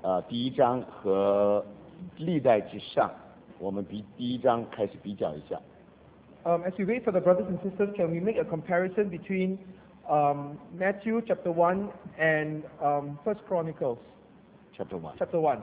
第一章和历代之上，我们第一章开始比较一下。 As we wait for the brothers and sisters, can we make a comparison between Matthew chapter 1 and 1 Chronicles Chapter 1。 chapter 1?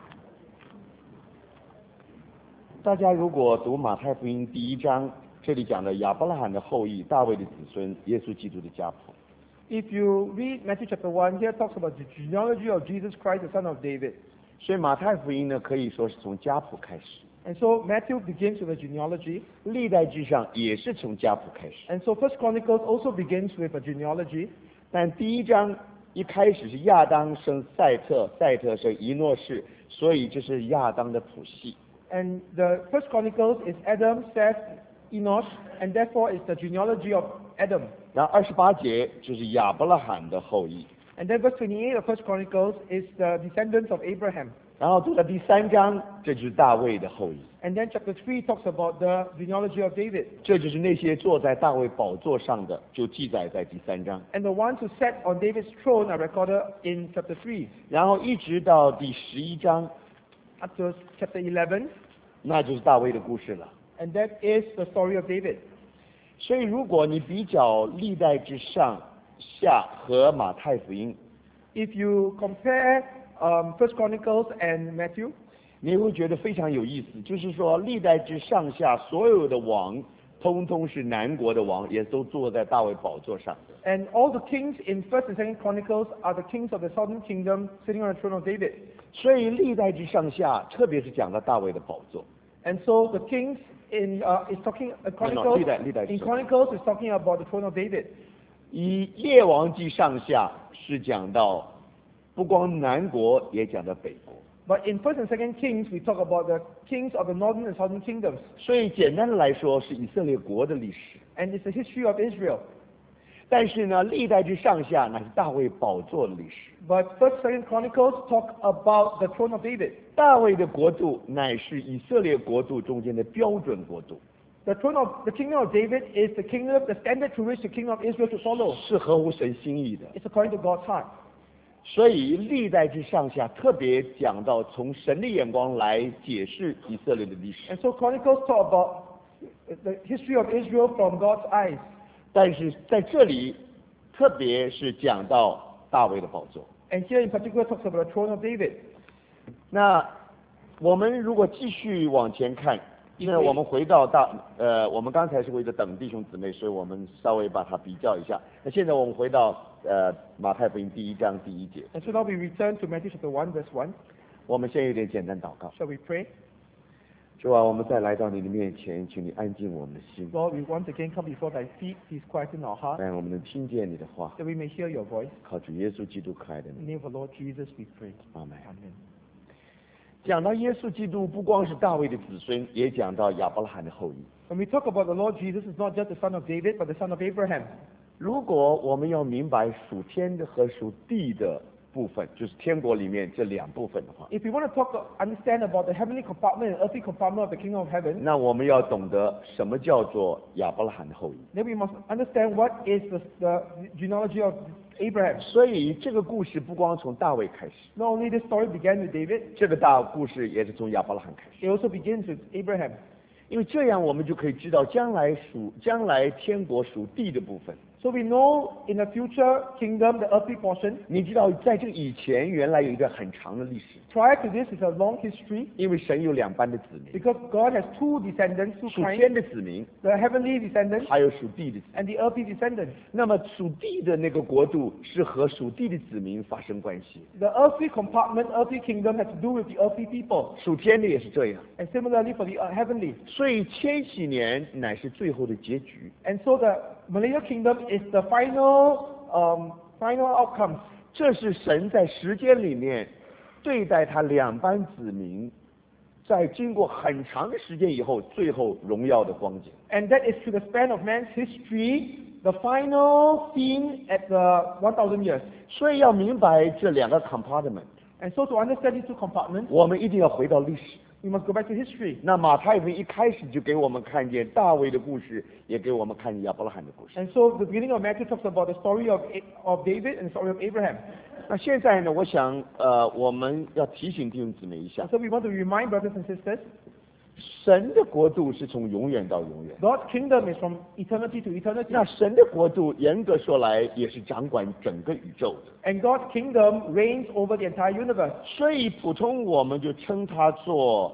大家如果读马太福音第一章，这里讲的亚伯拉罕的后裔、大卫的子孙、耶稣基督的家谱。 If you read Matthew chapter 1, here talks about the genealogy of Jesus Christ, the son of David. 所以马太福音呢，可以说是从家谱开始。 And so Matthew begins with a genealogy. 历代志上也是从家谱开始。 And so 1 Chronicles also begins with a genealogy. 但第一章一开始是亚当生赛特，赛特生以诺士，所以这是亚当的谱系。 And the 1 Chronicles is Adam, Seth, Enosh, and therefore is the genealogy of Adam. 然后28节就是亚伯拉罕的后裔。 And then verse 28 of 1 Chronicles is the descendants of Abraham. 然后读到第3章，这就是大卫的后裔。 And then chapter 3 talks about the genealogy of David. 这就是那些坐在大卫宝座上的，就记载在第3章。 And the ones who sat on David's throne are recorded in chapter 3. 然后一直到第11章， Up to chapter 11. 那就是大卫的故事了。 And that is the story of David. 所以如果你比较历代之上下和马太福音， If you compare 1 Chronicles and Matthew, 你会觉得非常有意思，就是说历代之上下所有的王，通通是南国的王，也都坐在大卫宝座上。 and all the kings in 1 and 2 Chronicles are the kings of the southern kingdom sitting on the throne of David. 所以历代之上下，特别是讲到大卫的宝座。 And so the kings in is talking Chronicles. 历代之 In 上。 Chronicles is talking about the throne of David. 以列王记上下是讲到不光南国，也讲到北国。 But in 1 and 2 Kings, we talk about the kings of the northern and southern kingdoms. 所以简单的来说，是以色列国的历史。 And it's the history of Israel. 但是呢，历代之上下那是大卫宝座的历史。 But 1 2 Chronicles talk about the throne of David. 大卫的国度乃是以色列国度中间的标准国度， The kingdom of David is the kingdom, the standard to which the kingdom of Israel should follow. 是合乎神心意的。 It's according to God's heart. 所以历代之上下特别讲到从神的眼光来解释以色列的历史。 And so Chronicles talk about the history of Israel from God's eyes. 但是在这里，特别是讲到大卫的宝座。 And here in particular talks about the throne of David. 那我们如果继续往前看，因为我们回到我们刚才是为了等弟兄姊妹，所以我们稍微把它比较一下。那现在我们回到马太福音第1章第1节， And so now we return to Matthew chapter 1 verse 1. 我们先有点简单祷告。 Shall we pray? 主啊，我们再来到你的面前，请你安静我们的心， Lord, we once again come before thy feet. Please quieten our heart 让我们能听见你的话。 that we may hear your voice. 靠主耶稣基督可爱的 In 名， the name of the Lord Jesus we pray. 阿门。 Amen. 讲到耶稣基督，不光是大卫的子孙，也讲到亚伯拉罕的后裔。 When we talk about the Lord Jesus, it's not just the son of David, but the son of Abraham. 如果我们要明白属天的和属地的部分，就是天国里面这2部分的话， If we want to understand about the heavenly compartment and earthly compartment of the kingdom of heaven, 那我们要懂得什么叫做亚伯拉罕的后裔。 then we must understand what is the genealogy of Abraham. 所以这个故事不光从大卫开始， Not only this story began with David, 这个大故事也是从亚伯拉罕开始。 it also begins with Abraham. 因为这样我们就可以知道将来天国属地的部分。 So we know in the future kingdom, the earthly portion, 你知道在这个以前原来有一段很长的历史， prior to this is a long history 因为神有2班的子民， because God has two descendants, two 属 kinds, 天的子民， the heavenly descendants 还有属地的子民。 and the earthly descendants. 那么属地的那个国度是和属地的子民发生关系， The earthly compartment, earthly kingdom has to do with the earthly people. 属天的也是这样。 And similarly for the heavenly. 所以千禧年乃是最后的结局。 And so the millennial kingdom is the final outcome. 这是神在时间里面对待他2班子民，在经过很长的时间以后，最后荣耀的光景。 And that is to the span of man's history, the final scene at the 1,000 years. 所以要明白这2个 compartment， And so to understand these two compartments, 我们一定要回到历史。 We must go back to history. 那马太福音一开始就给我们看见大卫的故事，也给我们看见亚伯拉罕的故事。 And so the beginning of Matthew talks about the story of David and the story of Abraham. 那现在呢，我想我们要提醒弟兄姊妹一下 And，so we want to remind brothers and sisters, 神的国度是从永远到永远。 God's kingdom is from eternity to eternity. 那神的国度严格说来也是掌管整个宇宙的， And God's kingdom reigns over the entire universe. 所以普通我们就称它做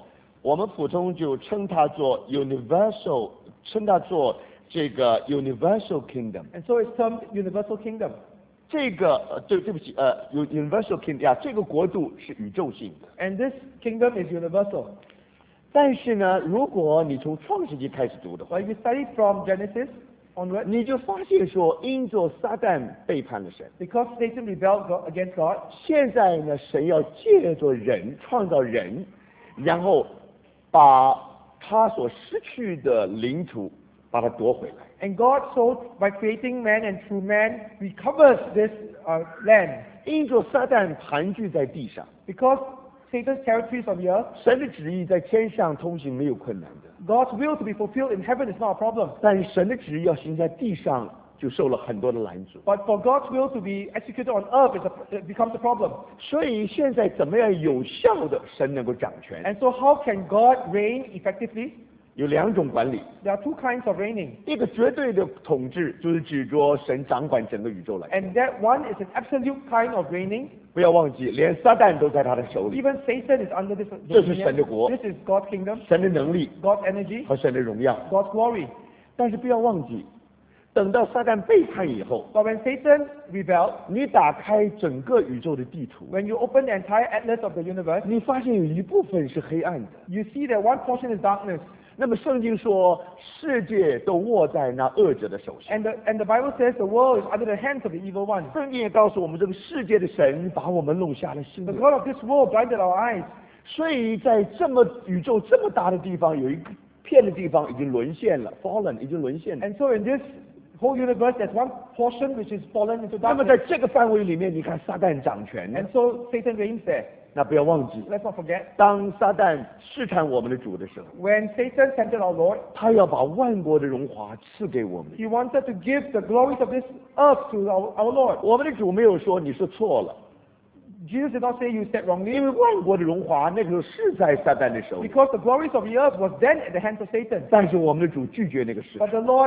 universal， 称它做这个 universal kingdom。 And so it's termed universal kingdom. 这个对不起universal kingdom 呀，这个国度是宇宙性的。 And this kingdom is universal. 但是呢，如果你从创世纪开始读的话， But if you study from Genesis onward, 你就发现说，因着撒旦背叛了神， because Satan rebelled against God, 现在呢，神要借着人创造人，然后把他所失去的领土把它夺回来。 and God so by creating man and through man recovers this land. 因着撒旦盘踞在地上， Because Satan's territories on the earth, 神的旨意在天上通行没有困难的， God's will to be fulfilled in heaven is not a problem. 但是神的旨意要行在地上，就受了很多的拦阻。 But for God's will to be executed on earth, it becomes a problem. 所以现在怎么样有效的神能够掌权？ And so how can God reign effectively? 有两种管理， There are two kinds of reigning. 一个绝对的统治，就是指着神掌管整个宇宙来。 And that one is an absolute kind of reigning. 不要忘记，连撒旦都在他的手里。 Even Satan is under this 这是神的国， This is God's kingdom, 神的能力 God's energy, 和神的荣耀。 God's glory. 但是不要忘记，等到撒旦背叛以后， But when Satan rebelled, 你打开整个宇宙的地图， when you open the entire atlas of the universe, 你发现有一部分是黑暗的。 you see that one portion is darkness. 那么圣经说，世界都握在那恶者的手下。 And the Bible says the world is under the hands of the evil one. 圣经也告诉我们，这个世界的神把我们弄瞎了心 The 眼。 God of this world blinded our eyes. 所以在这么宇宙这么大的地方，有一片的地方已经沦陷了 ，fallen 已经沦陷了。 And so in this whole universe, there's one portion which is fallen into 那么在 darkness. 这个范围里面，你看撒旦掌权， And so Satan reigns there. 那不要忘记， Let's not forget. 当撒旦试探我们的主的时候， When Satan tempted our Lord, 他要把万国的荣华赐给我们。 he wanted to give the glories of this earth to our Lord. 我们的主没有说你是错了， Jesus did not say you said wrongly, 因为万国的荣华那个时候是在撒旦的手里， because the glories of the earth was then at the hands of Satan. 但是我们的主拒绝那个事， But the Lord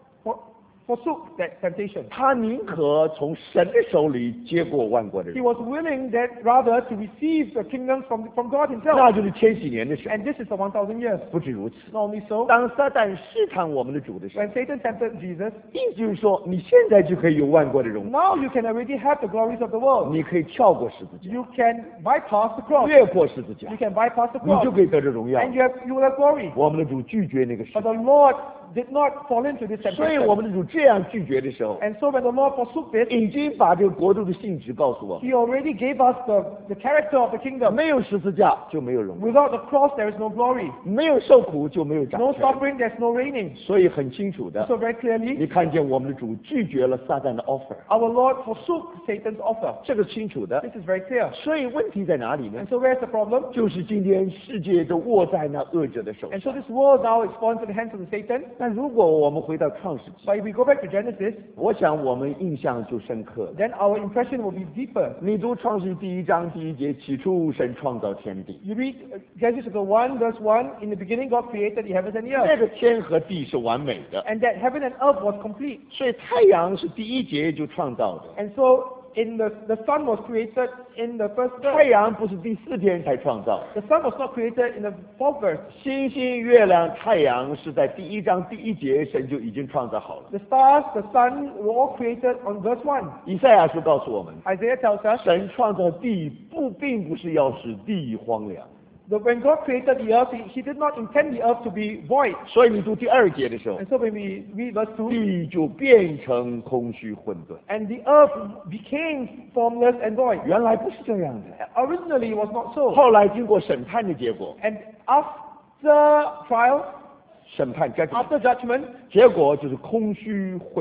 forsook that temptation. 他宁可从神的手里接过万国的 He 人， was willing that rather to receive the kingdom from God 那 himself. 就是千禧年的时候。 And this is the 1,000 years. 不止如此， Not only so, 当撒旦试探我们的主的时候， when Satan tempted Jesus, 意思就是说，你现在就可以有万国的荣耀， now you can already have the glories of the world. 你可以跳过十字架， You can bypass the cross. 越过十字架 You，can bypass the 你 cross. 就可以得着荣耀。 And you will have glory. 我们的主拒绝那个事 But，the Lord did not fall into this 所以 temptation. 我们的主这样拒绝的时候， And so when the Lord forsook this, 已经把这个国度的性质告诉我们， He already gave us the character of the kingdom. 没有十字架就没有荣耀， Without the cross, there is no glory. 没有受苦就没有掌 No 权。 suffering, there's no reigning. 所以很清楚的， So very 你 clearly, 看见我们的主拒绝了撒旦的 offer， our Lord forsook Satan's offer. 这个清楚的。 This is very clear. 所以问题在哪里呢 And？so where's the problem? 就是今天世界都握在那恶者的手 And 上。 so this world now is fallen into the hands of the Satan. 但如果我们回到创世纪， But if we go back to Genesis, 我想我们印象就深刻了。 then our impression will be deeper. 你读创世记1章1节，起初神创造天地， You read Genesis chapter 1, verse 1, in the beginning God created the heavens and the 那 earth. 个天和地是完美的， And that heaven and earth was complete. 所以太阳是第1节就创造的， And so in the sun was created in the first 太 verse. 阳不是第4天才创造的。 The sun was not created in the fourth verse. 星星、月亮、太阳是在第1章第1节神就已经创造好了。 The stars, the sun were all created on verse 1. 以赛亚书告诉我们， Isaiah tells us 神创造地并不是要使地荒凉， that when God created the earth, He did not intend the earth to be void. 所以你读第2节的时候， And so when we read verse 2, 地就变成空虚混沌。 and the earth became formless and void. 原来不是这样的， Originally it was not so. 后来经过审判的结果， And after trial, 审判 judgment， after judgment, 结果就是空虚混沌。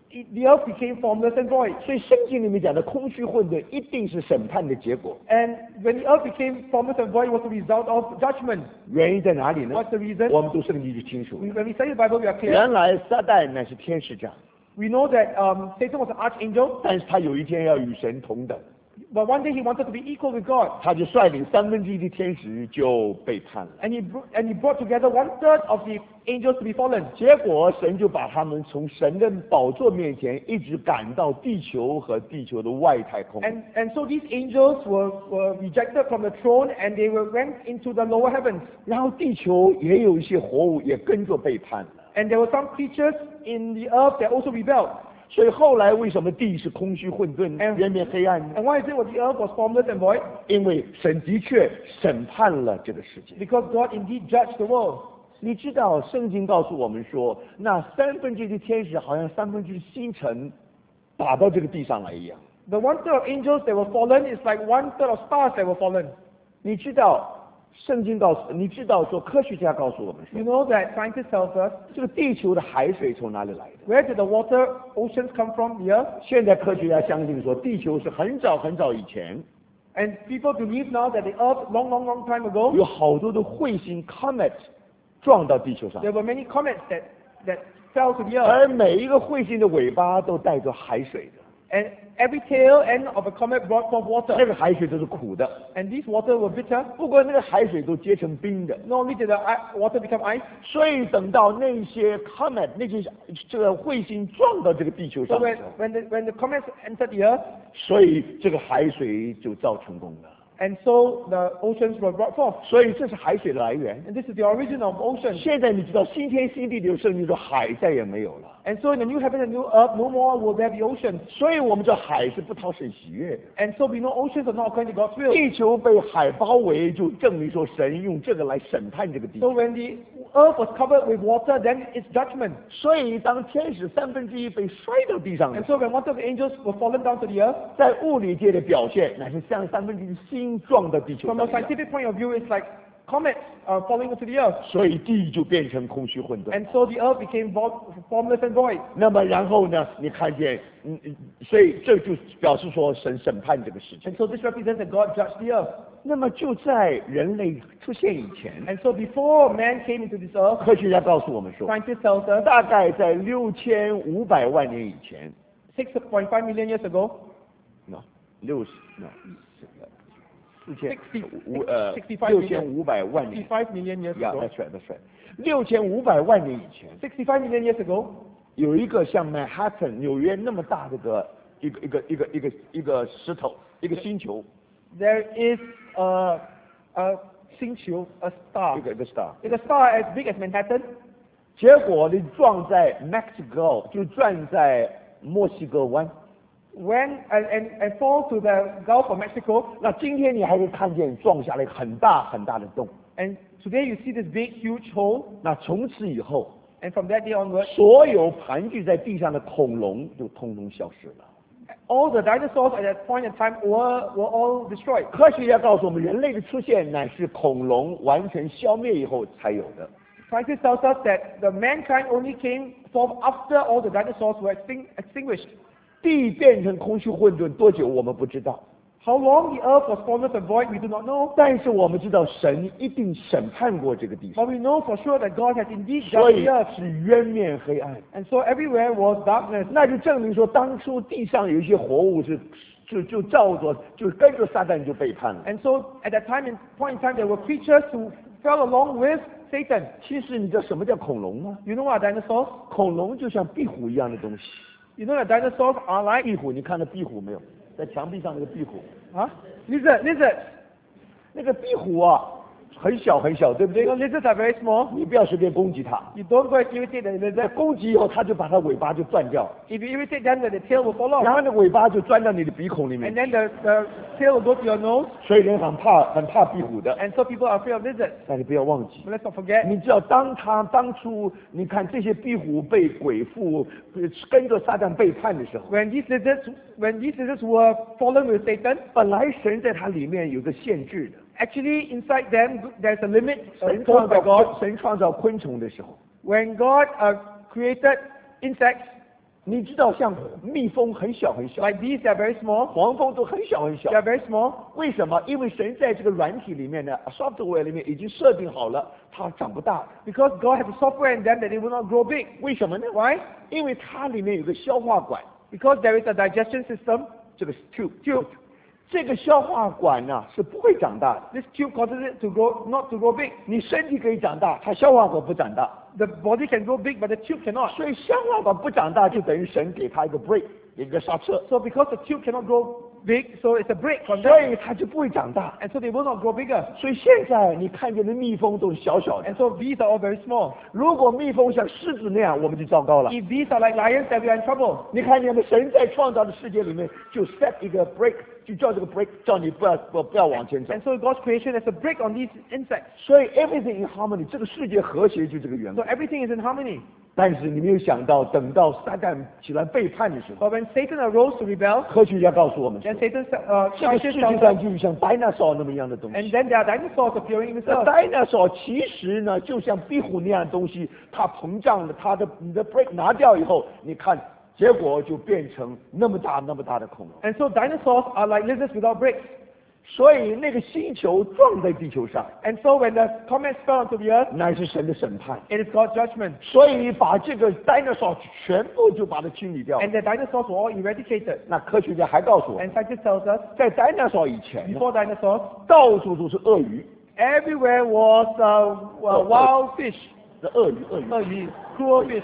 the earth became formless and void. 所以圣经里面讲的空虚混沌，一定是审判的结果。 And when the earth became formless and void, it was the result of judgment. 原因在哪里呢？ What's the reason? 我们读圣经就清楚了。 When we study the Bible, we are clear. 原来撒旦乃是天使长， We know that Satan was an archangel, 但是他有一天要与神同等， but one day he wanted to be equal with God. 他就率领1/3的天使就背叛了。 And he brought together 1/3 of the angels to be fallen. 结果神就把他们从神的宝座面前一直赶到地球和地球的外太空。 And so these angels were rejected from the throne and they went into the lower heavens. 然后地球也有一些活物也跟着背叛了。 And there were some creatures in the earth that also rebelled. 所以后来为什么地是空虚混沌、渊面黑暗呢？ And why is it that the earth was formless and void? 因为神的确审判了这个世界。 Because God indeed judged the world. 你知道圣经告诉我们说，那1/3的天使好像1/3的星辰打到这个地上来一样。 The 1/3 of angels that were fallen is like 1/3 of stars that were fallen. 你知道圣经告诉你知道说科学家告诉我们说， You know that scientists tell us, 这个地球的海水从哪里来的？ where did the water oceans come from? The earth? 现在科学家相信说，地球是很早很早以前 And people believe now that the earth, long time ago, 有好多的彗星 comet 撞到地球上， there were many comets that fell to the earth. 而每一个彗星的尾巴都带着海水的， And every tail end of a comet brought forth 那 water. 个海水都是苦的， And these water were bitter. 不过那个海水都结成冰的。 Not only did the water become ice, 所以等到那些 comet 那些这个彗星撞到这个地球 so 上的时候， when the comets entered the earth, 所以这个海水就造成功了。 and so the oceans were brought forth. 所以这是海水的来源。 And this is the origin of oceans. 现在你知道新天新地里有圣经说海再也没有了， And so in the new heaven and new earth, no more will there be oceans. 所以我们知道海是不讨神喜悦的。 And so we know oceans are not according to God's will. 地球被海包围，就证明说神用这个来审判这个地 So 球。 when the earth was covered with water, then it's judgment. 所以当天使1/3被摔到地上的 And so when one of the angels were fallen down to the earth, 在物理界的表现，乃是像1/3的星撞到地球 from 上 a 一样。 scientific point of view, it's like comets falling into the earth. 所以地就变成空虚混沌。 And so the earth became formless and void. 那么然后呢？你看见，所以这就表示说神审判这个世界。 And so this represents that God judged the earth. 那么就在人类出现以前， And so before man came into this earth, 科学家告诉我们说， scientists tell us 大概在6500万年以前， 6.5 million years ago, 6500万年 65 million years ，Yeah, ago, that's right, that's right. 6500万年以前， 65 million years ago, 有一个像 Manhattan 纽约那么大的一个石头，一个星球， there is a星球, a star. 一个 star。 It's a star as big as Manhattan. 结果你撞在 Mexico，就撞在墨西哥湾。 When and fall to the Gulf of Mexico. 那今天你还会看见撞下来很大很大的洞。 And today you see this big, huge hole. 那从此以后， And from that day onward, 所有盘踞在地上的恐龙就通通消失了。 all the dinosaurs at that point in time were all destroyed. 科学家告诉我们，人类的出现乃是恐龙完全消灭以后才有的。 Scientists tells us that the mankind only came forth after all the dinosaurs were extinguished. 地变成空虚混沌多久我们不知道， How long the earth was formless and void, we do not know. 但是我们知道神一定审判过这个地方， But we know for sure that God has indeed 所 judged 以 the earth. 是渊面黑暗。 And so everywhere was darkness. 那就证明说，当初地上有一些活物就照着就跟着撒旦就背叛了。 And so at that point in time, there were creatures who fell along with Satan. 其实你知道什么叫恐龙吗？ You know what are dinosaurs? 恐龙就像壁虎一样的东西。 You know that dinosaurs are like 壁虎，你看到壁虎没有？在墙壁上那个壁虎， lizards. 那个壁虎啊，很小很小，对不对 You？know, lizards are very small. 你不要随便攻击它， You don't go and irritate the 在 lizard. 攻击以后，它就把它尾巴就断掉， If you irritate them, then the tail will fall 然 off. 后那尾巴就钻到你的鼻孔里 And 面， then the tail will go to your nose. 所以人很怕壁虎的。 And so people are afraid of lizards. 但是不要忘记， But let's not forget, 你知道当初你看这些壁虎被鬼附，跟着撒旦背叛的时候， when these lizards were fallen with Satan, 本来神在它里面有个限制的。 actually inside them there's a limit 神 posed by God. 创造昆虫的时候， When God created insects, 你知道像蜜蜂很小很小， Like these, they are very small. 黄蜂都很小很小 They。are very small 为什么？因为神在这个软体里面呢 ，software 里面已经设定好了，它长不大。 because God has a software in them that they will not grow big. 为什么呢？ Why? 因为它里面有个消化管， Because there is a digestion system. 这个 tube， 这个消化管呢是不会长大的。 This tube causes it to grow, not to grow big. 你身体可以长大，它消化管不长大， The body can grow big, but the tube cannot. 所以消化管不长大就等于神给它一个 break， 一个刹车， So because the tube cannot grow big, so it's a break on 所 them. 以它就不会长大。 And so they will not grow bigger. 所以现在你看见的蜜蜂都是小小的， And so bees are all very small. 如果蜜蜂像狮子那样，我们就糟糕了。 If bees are like lions, then we are in trouble. 你看见没？神在创造的世界里面就 set 一个 break， 就叫这个 break， 叫你不要往前走。 And so God's creation is a break on these insects. 所以 everything in harmony， 这个世界和谐就这个缘故 So。everything is in harmony. 但是你没有想到，等到撒旦起来背叛的时候， But when Satan arose to rebel, 科学家告诉我们说 then，Satan 这个世 scientists 界 tell 上 us, 就像 dinosaur 那么样的东西。 and then there are dinosaurs appearing in this 那 earth. dinosaur 其实呢，就像壁虎那样的东西，它膨胀了，你的 break 拿掉以后，你看，结果就变成那么大的恐龙。 And so dinosaurs are like lizards without breaks. 所以那个星球撞在地球上， And so when the comets fell onto the earth, 那是神的审判。 it is God's judgment. 所以把这个 dinosaur 全部就把它清理掉。 And the dinosaurs were all eradicated. 那科学家还告诉我 And scientists tells us, 在 dinosaur 以前呢， before dinosaurs, 到处都是鳄鱼， everywhere was wild fish, 这鳄鱼 cruel fish,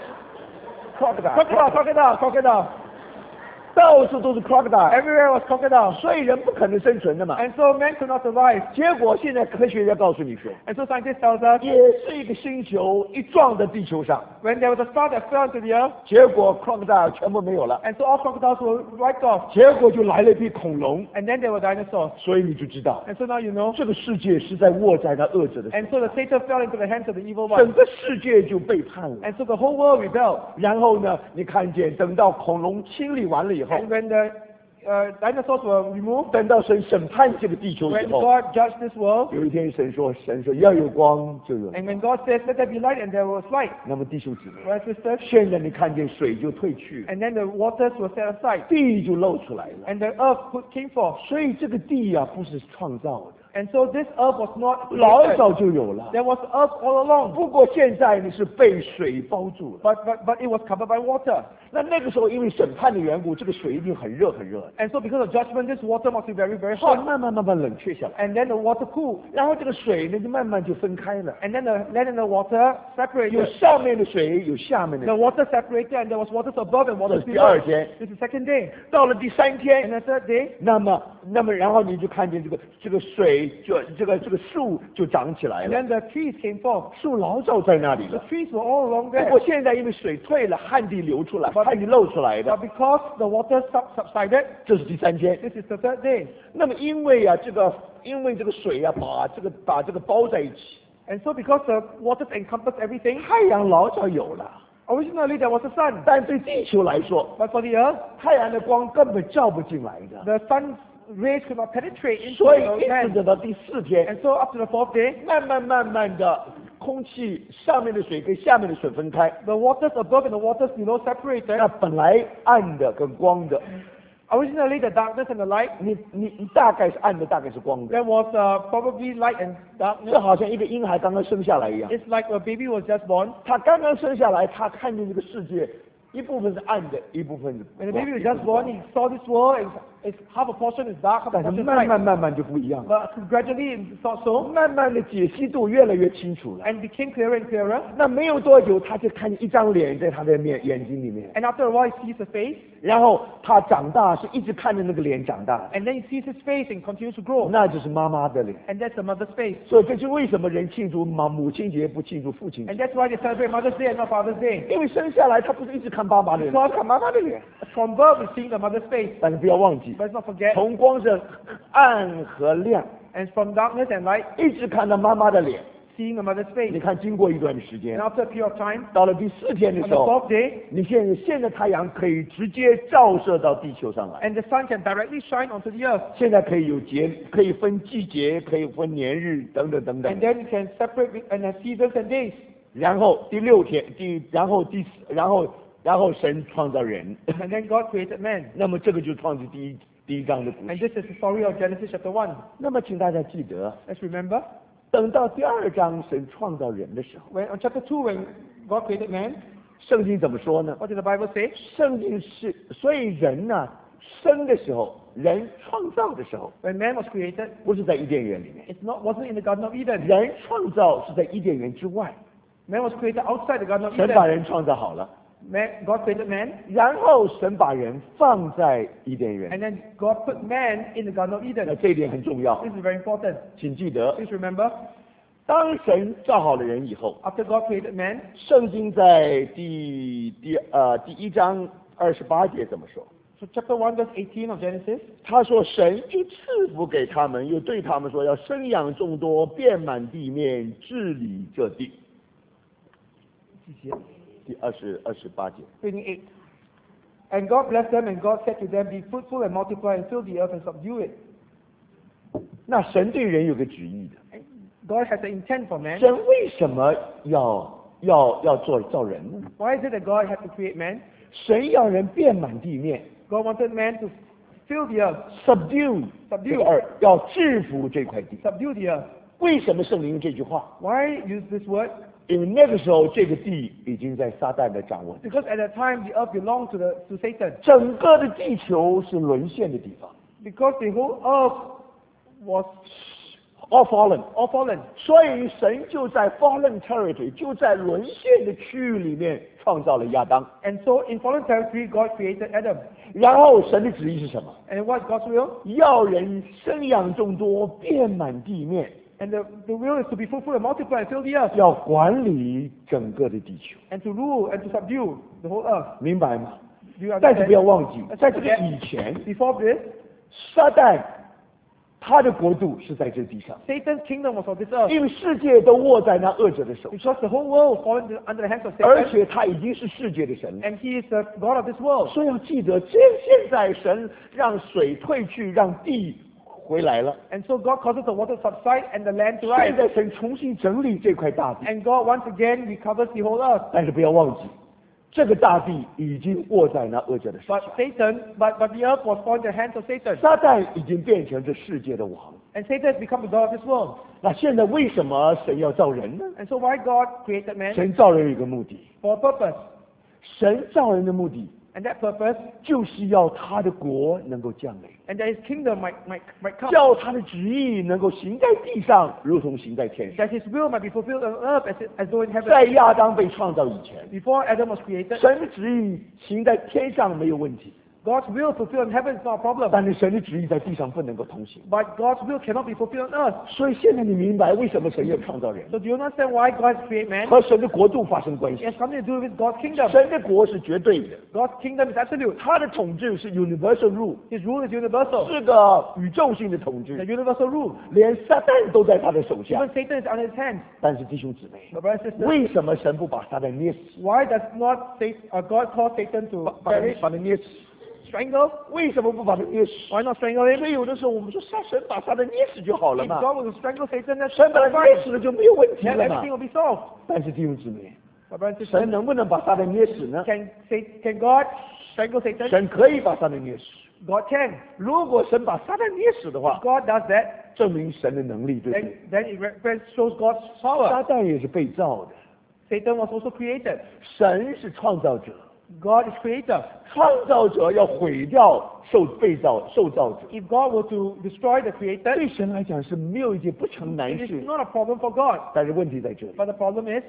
crocodile， crocodile. 到处都是 crocodile， Everywhere was crocodile. 所以人不可能生存的嘛。 And so man could not survive. 结果现在科学家告诉你说， And so scientists tells us, 也是一个星球一撞在地球上， when there was a star that fell into the earth, 结果 crocodile 全部没有了， and so all crocodiles were wiped off. 结果就来了一批恐龙， And then there were dinosaurs. 所以你就知道 And so now you know. 这个世界是在握在那恶者的手， And so the Satan fell into the hands of the evil 整 one. 个世界就背叛了。 And so the whole world rebelled. 然后呢，你看见等到恐龙清理完了以后， And when the dinosaurs were removed, 等到神审判这个地球以 when 后， God judged this world, 有一天神说要有光就有， and when God says, let there be light, and there was light, 那么弟兄姊妹， right, sisters? 现在你看见水就退去， And then the waters were set aside, 地就露出来了。 and the earth came forth. 所以这个地啊不是创造的， And so this earth was not 老 created. 早就有了。 There was earth all along, 不过现在你是被水包住了。 but it was covered by water. 那个时候因为审判的缘故，这个水一定很热很热的， And so because of judgment, this water must be very, very 后来 hot. 慢慢冷却下来， And then the water cooled. 然后这个水呢就慢慢就分开了， And then the land and the water 有 separated. 上面的水，有下面的 The 水。 water separated, and there was waters above and 这 waters 是第二 below. 天， This is the second day. 到了第三 And 天， the third day, 那么然后你就看见这个水就这个树就长起来 and 了， then the trees came forth. 树老早在那里 The 了。 trees were all along 不 there. 过现在因为水退了，旱地流出来，旱地露出来 But 的， because the water subsided, 这是第三天。 this is the third day. 那么因为这个水啊，把这个包在一起， And so because the waters encompass everything, 太阳老早有了， originally there was a sun. 但对地球来说， But for the earth, 太阳的光根本照不进来的， the sun's rays could not penetrate into 所以 the 一直 land. 等到第四天， And so up to the fourth day, 慢慢的，空气上面的水跟下面的水分开， the waters above and the waters below separated. 那本来暗的跟光的， Originally the darkness and the light, 你大概是暗的，大概是光的， there was probably light and 这 darkness. 好像一个婴孩刚刚生下来一样， It's like a baby was just born. 他刚刚生下来，他看见这个世界，一部分是暗的，一部分是 When the 光 baby was just born, he saw this world, and it's half a portion is dark, half a 但是 portion is 慢 light. 慢就不一样了， But gradually it's not so, 慢慢的解析度越来越清楚了。 and became clearer and clearer. 那没有多久，他就看见一张脸在他的眼睛里面， And after a while, he sees the face, 然后他长大是一直看着那个脸长大的， and then he sees his face and continues to grow. 那就是妈妈的脸。 And that's the mother's face. 所以这就为什么人庆祝母亲节不庆祝父亲节， And that's why they celebrate Mother's Day and not Father's Day. 因为生下来他不是一直看爸爸的脸，他看妈妈的脸。 From birth, we see the mother's face. 但是不要忘记， But let's not forget, 从光是暗和亮， and from darkness and light, 一直看到妈妈的脸。 seeing the mother's 你 face. 看，经过一段时间 And，after a period of time, 到了第四天的 on 时 the 候， fourth day, 你现在太阳可以直接照射到地球上来。 and the sun can directly shine onto the earth. 现在可以有节，可以分季节，可以分年日等等等 And 等。 then you can separate and have seasons and days. 然后第六天，然后然后神创造人， and then God created man. 那么这个就创世第一章的故 And 事。 this is the story of Genesis chapter 1. 那么请大家记得， Let's remember, 等到第2章神创造人的时候， when on chapter 2, when God created man, 圣经怎么说呢？ what did the Bible say? 圣经是，所以人呢、生的时候，人创造的时候， When man was created, 不是在伊甸园里面， wasn't in the Garden of Eden. 人创造是在伊甸园之外， Man was created outside the Garden of 神把 Eden. 人创造好了， God created man, 然后神把人放在伊甸园， and then God put man in the Garden of 那 Eden. 这一点很重要， This is very important. 请记得， Please remember, 当神造好了人以后， after God created man, 圣经在第1章28节怎么说？ so chapter 1 verse 18 of Genesis, 他说：“神就赐福给他们，又对他们说，要生养众多，遍满地面，治理这地。”第28节。 28. And God blessed them, and God said to them, Be fruitful and multiply, and fill the earth and subdue it. 那神对人有个旨意的， God has an intent for man. 神为什么要造人呢？ Why is it that God had to create man? 神要人遍满地面 God wanted man to fill the earth, ，subdue， 这个二要制服这块地。 subdue the earth. 为什么圣灵用这句话？ Why use this word? 因为那个时候这个地已经在撒旦的掌握， Because at that time the earth belonged to Satan. 整个的地球是沦陷的地方 Because the whole earth was ，all fallen。 all fallen. 所以神就在 fallen territory， 就在沦陷的区域里面创造了亚当。 And so in fallen territory, God created Adam. 然后神的旨意是什么？ And what's God's will? 要人生养众多，遍满地面， And the will is to be fruitful and multiply and fill the earth. 要管理整个的地球， And to rule and to subdue the whole earth. 明白吗？ Do you 但是不要 understand? 忘记，在这个以前， Before this, 撒旦他的国度是在这地上， Satan's kingdom was on this earth. 因为世界都握在那恶者的手， Because the whole world was fallen under the hands of 而 Satan. 且他已经是世界的神了。 And he is the God of this world. 所以要记得，现在神让水退去，让地回来了。 And so God causes the water to subside and the land to 现 rise. 在神重新整理这块大地， And God once again recovers the whole earth. 但是不要忘记，这个大地已经握在那恶者的手 But 下。 but the earth was fallen in the hands of Satan. 撒旦已经变成这世界的王。 And Satan has become the God of this world. 那现在为什么神要造人呢？ And so why God created man? 神造人有一个目的， For a purpose. 神造人的目的 And that purpose, 就是要他的国能够降临， and that his kingdom might come. 叫他的旨意能够行在地上，如同行在天上。 That his will might be fulfilled on earth as though in 在 heaven. 亚当被创造以前， Before Adam was created, 神的旨意行在天上没有问题， God's will fulfilled in heaven is not a problem. 但是神的旨意在地上不能够同行。 But God's will cannot be fulfilled on earth. 所以现在你明白为什么神要创造人， So do you understand why God has created man? 和神的国度发生关 It 系。 has something to do with God's kingdom. 神的国是绝对的， God's kingdom is absolute. 他的统治是 universal rule， His rule is universal. 是个宇宙性的统 The 治， universal rule. 连撒旦都在他的手下 Even。Satan is under his hands. 但是弟兄姊妹， But brothers and sisters, 为什么神不把撒旦捏死？ why does not God cause Satan to 把他 perish, 把他捏死？ strangle? 为什么不把他捏死？ Why not strangle him? 所以有的时候我们说，神把撒旦捏死就好了 If 嘛， God were to strangle Satan, that's 神把他 fine. 捏死了就没有问题 Then 了嘛 everything。will be solved. 但是弟兄姊妹， But brothers and 神 sisters, 能不能把撒旦捏死呢？ can God strangle Satan? 神可以把撒旦捏死。 God can. 如果神把撒旦捏死的 If 话， God does that, 证明神的能力，对不 then 对？ it shows God's power. 撒旦也是被造的， Satan was also created. 神是创造者， God is creator. 创造者要毁掉受造者。 If God were to destroy the created, 对神来讲是没有一件不成难 it is 事， not a problem for God. 但是问题在这里， But the problem is,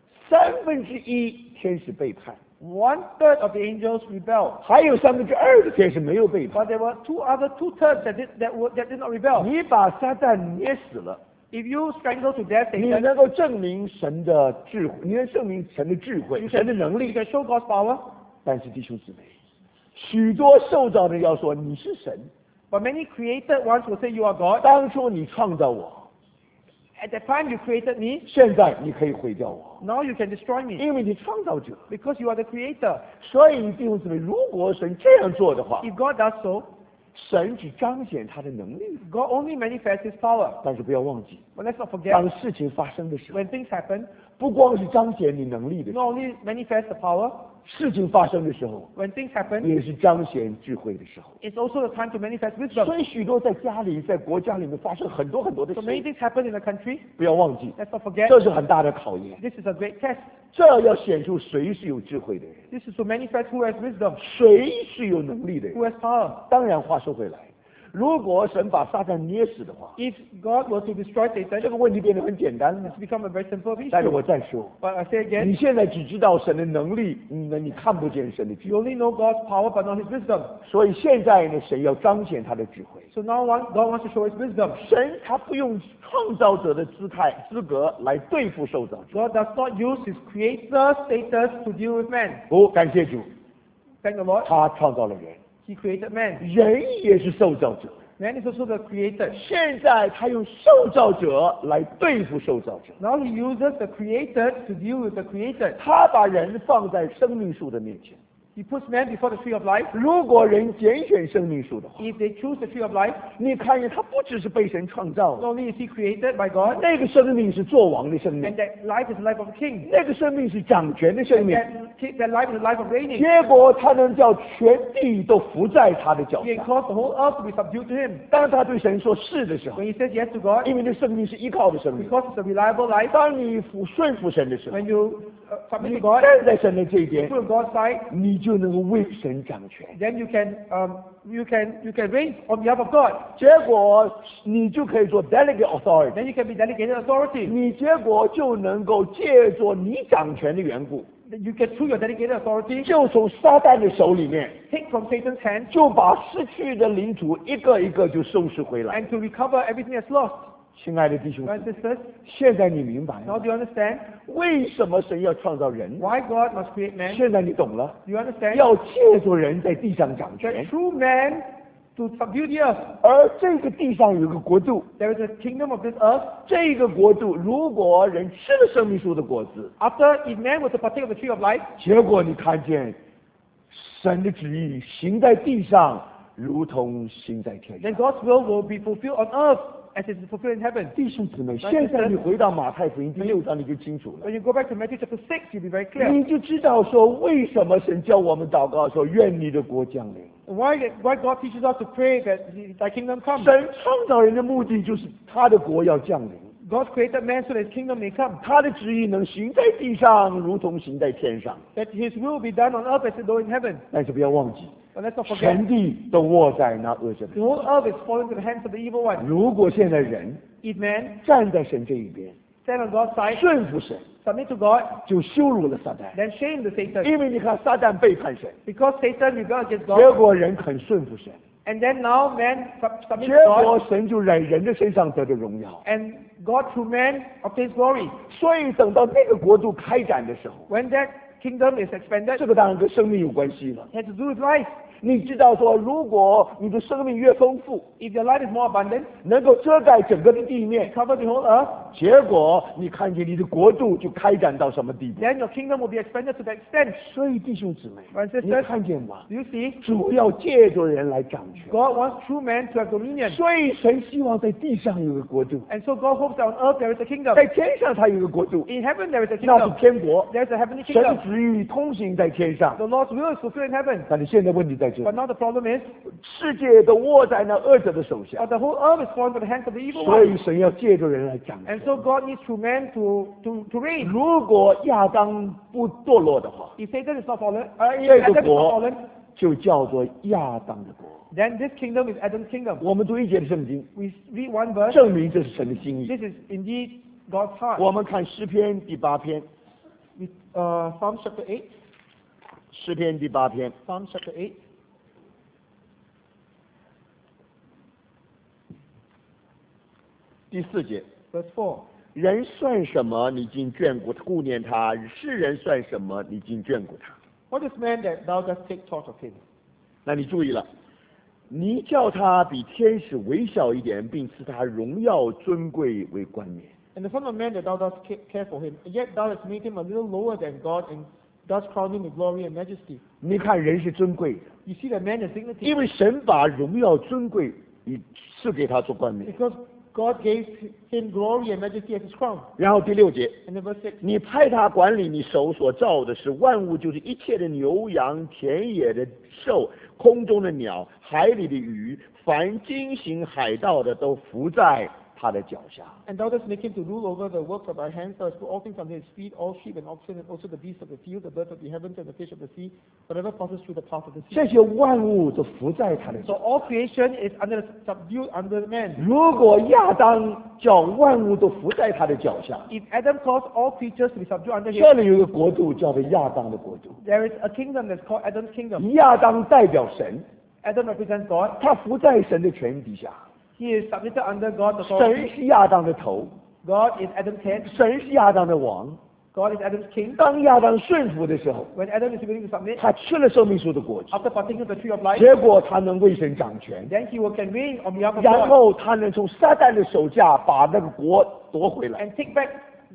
1/3天使背叛， 1/3 of the angels rebelled. 还有2/3的天使没有背叛。 But there were 2/3 that did not rebel. 你把撒旦捏死了， If you strangle to death 你 Satan, 能够证明神的智慧，你能证明神的智慧、 you 神的能 you 力。 can show God's power. 但是弟兄姊妹，许多受造的要说你是神， But many created ones will say you are God. 当初你创造我， At that time you created me. 现在你可以毁掉我， Now you can destroy me 因为你创造者。 because you are the creator. 所以弟兄姊妹，如果神这样做的话， If God does so, 神只彰显他的能力。 God only manifests His power. 但是不要忘记， But let's not forget, 当事情发生的时候， when things happen, 不光是彰显你能力的时 not 候， only manifest the power, 事情发生的时候， when things happen, 也是彰显智慧的时候。 it's also the time to manifest wisdom. 所以许多在家里、在国家里面发生很多很多的 So many 事， things happen in the country. 不要忘记， Let's not forget, 这是很大的考验。 this is a great test. 这要显出谁是有智慧的人， This is to manifest who has wisdom, 谁是有能力的人。 who has power. 当然，话说回来，如果神把撒旦捏死的话， If God were to destroy 这 Satan, 个问题变得很简单了。 it's become a very simple 但是我 issue. 再说， But I say 你 again, 现在只知道神的能力，你看不见神的智 you 慧。 only know God's power but not His wisdom. 所以现在呢，神要彰显他的智慧。 So now God wants to show His wisdom. 神他不用创造者的资格来对付受造者。 God does not use His creator status to deal with man. 不，感谢主， Thank the Lord, 他创造了人， He created man. 人也是受造者。 Man is also the creator. 现在他用受造者来对付受造者， Now He uses the created to deal with the created. 他把人放在生命树的面前。 He puts man before the tree of life. 如果人拣选生命树的话， If they choose the tree of life, 你看见他不只是被神创造 not 的， only is he created by God, 那个生命是做王的生命 and，that life is the life of a king. 那个生命是掌权的生 And 命。 that life is the life of reigning. 结果他能叫全地都服在他的脚 He can 下。 cause the whole earth to be subdued to him. 当他对神说是的时候， When he says yes to God, 因为那生命是依靠的生命。 because it's a reliable life, 当你顺服神的时候， when you submit 你 to God, 站在神的这一边， put on God's side, 你就能够为神掌权。 then you can reign on behalf of God. 结果你就可以做 delegate authority， Then you can be delegated authority. 你结果就能够借着你掌权的缘故， You can, through your delegated authority, 就从撒旦的手里面， take from Satan's hand 就把失去的领土一个一个就收拾回来。 and to recover everything that's lost. 亲爱的弟兄姊 Brothers 妹， and sisters, 现在你明白 now 了 do you understand 为什么神要创造人？ why God must create man? 现在你懂了， Do you understand 要借着人在地上掌 that 权， through man to subdue the earth, 而这个地上有个国度， there is a kingdom of this earth. 这个国度如果人吃了生命树的果子， After, if man was to partake of the tree of life, 结果你看见神的旨意行在地上，如同行在天上 then。God's will be fulfilled on earth as it is fulfilled in heaven. 弟兄姊妹，现在你回到马太福音第6章，你就清楚了， When you go back to Matthew chapter 6, you'll be very clear. 你就知道说为什么神叫我们祷告说愿你的国降临。 Why God teaches us to pray that Thy kingdom come? 神创造人的目的就是他的国要降临， God created man so that His kingdom may come, 他的旨意能行在地上，如同行在天上。 that His will be done on earth as it is in heaven. 但是不要忘记， But let's not forget, 全地都握在那恶者的 the 手。 whole earth is falling into the hands of the evil one. 如果现在人 If man 站在神这一边， stand on God's side, 顺服神， submit to God, 就羞辱了撒旦。 then shame the Satan. 因为你看撒旦背叛神， Because Satan rebelled against 结 God, 果人肯顺服神， and then now man submits 结 to 果 God, 神就在人的身上得到荣耀。 and God through man obtains glory. 所以等到那个国度开展的时候， When that kingdom is expanded, 这个当然跟生命有关系了。 it has to do with life. 你知道说，如果你的生命越丰富， If your life is more abundant, 能够遮盖整个的地面， cover the whole earth, 结果你看见你的国度就开展到什么地步？ then your kingdom will be expanded to that extent. 所以弟兄姊妹 Brothers and， 你 sisters, 看见吗？ do you see? 主要借着人来掌权， God wants true man to have dominion. 所以神希望在地上有个国度， And so God hopes that on earth there is a kingdom. 在天上他有一个国度， In heaven there is a 那是 kingdom. 天国。 There is a heavenly 神的 kingdom. 旨意通行在天上， The Lord's will is fulfilled in heaven. 但是现在问题在这 But 里， now the problem is, 世界都握在那恶者的手下， the whole earth is falling into the hands of the evil 所以 one. 神要借着人来掌权 And。so God needs true man to reign. 如果亚当不堕落的话， If Satan is not fallen, 这 if 个 Adam is not 国 fallen, 就叫做亚当的国。 then this kingdom is Adam's kingdom. 我们读一节的圣经， We read one verse. 证明这是神的心意。 This is indeed God's heart. 我们看诗篇第8篇， Psalms chapter 8. 诗篇第8篇 Psalms chapter 8. 第4节， Verse 4. 人算什么？你竟眷顾念他；世人算什么？你竟眷顾他。 What is man that thou dost take thought of him? 那你注意了，你叫他比天使微小一点，并赐他荣耀尊贵为冠冕。 And the Son of Man that thou dost care for him, yet thou hast made him a little lower than God, and dost crown him with glory and majesty. 你看人是尊贵的， You see that man has dignity 因为神把荣耀尊贵赐给他做冠冕。 because God gave him glory and majesty as his crown. 然后第6节， And then verse 6. 你派他管理你手所造的是万物，就是一切的牛羊、田野的兽、空中的鸟、海里的鱼，凡经行海道的都伏在他的脚下。 And thou dost make him to rule over the works of thy hands, thou hast put all things under his feet, all sheep and oxen, and also the beasts of the field, the birds of the heavens, and the fish of the sea, whatever passes through the path of the 这 sea. 些万物都伏在他的 So 脚下。 all creation is subdued under man. 如果亚当叫万物都伏在他的脚下， If Adam caused all creatures to be subdued under 这 him, 里有一个国度叫做亚当的国度。 there is a kingdom that's called Adam's kingdom. 亚当代表神， Adam represents God. 他伏在神的权底下， He is submitted under God's 神 authority. 是亚当的头， God is Adam's head. 神是亚当的王。 God is Adam's king. 当亚当顺服的时候， When Adam is willing to submit, 他吃了生命树的果子， after partaking of the tree of life, 结果他能为神掌权， then he can reign on behalf of 然 God 后他能从撒旦的手下把那个国夺回来。 and take back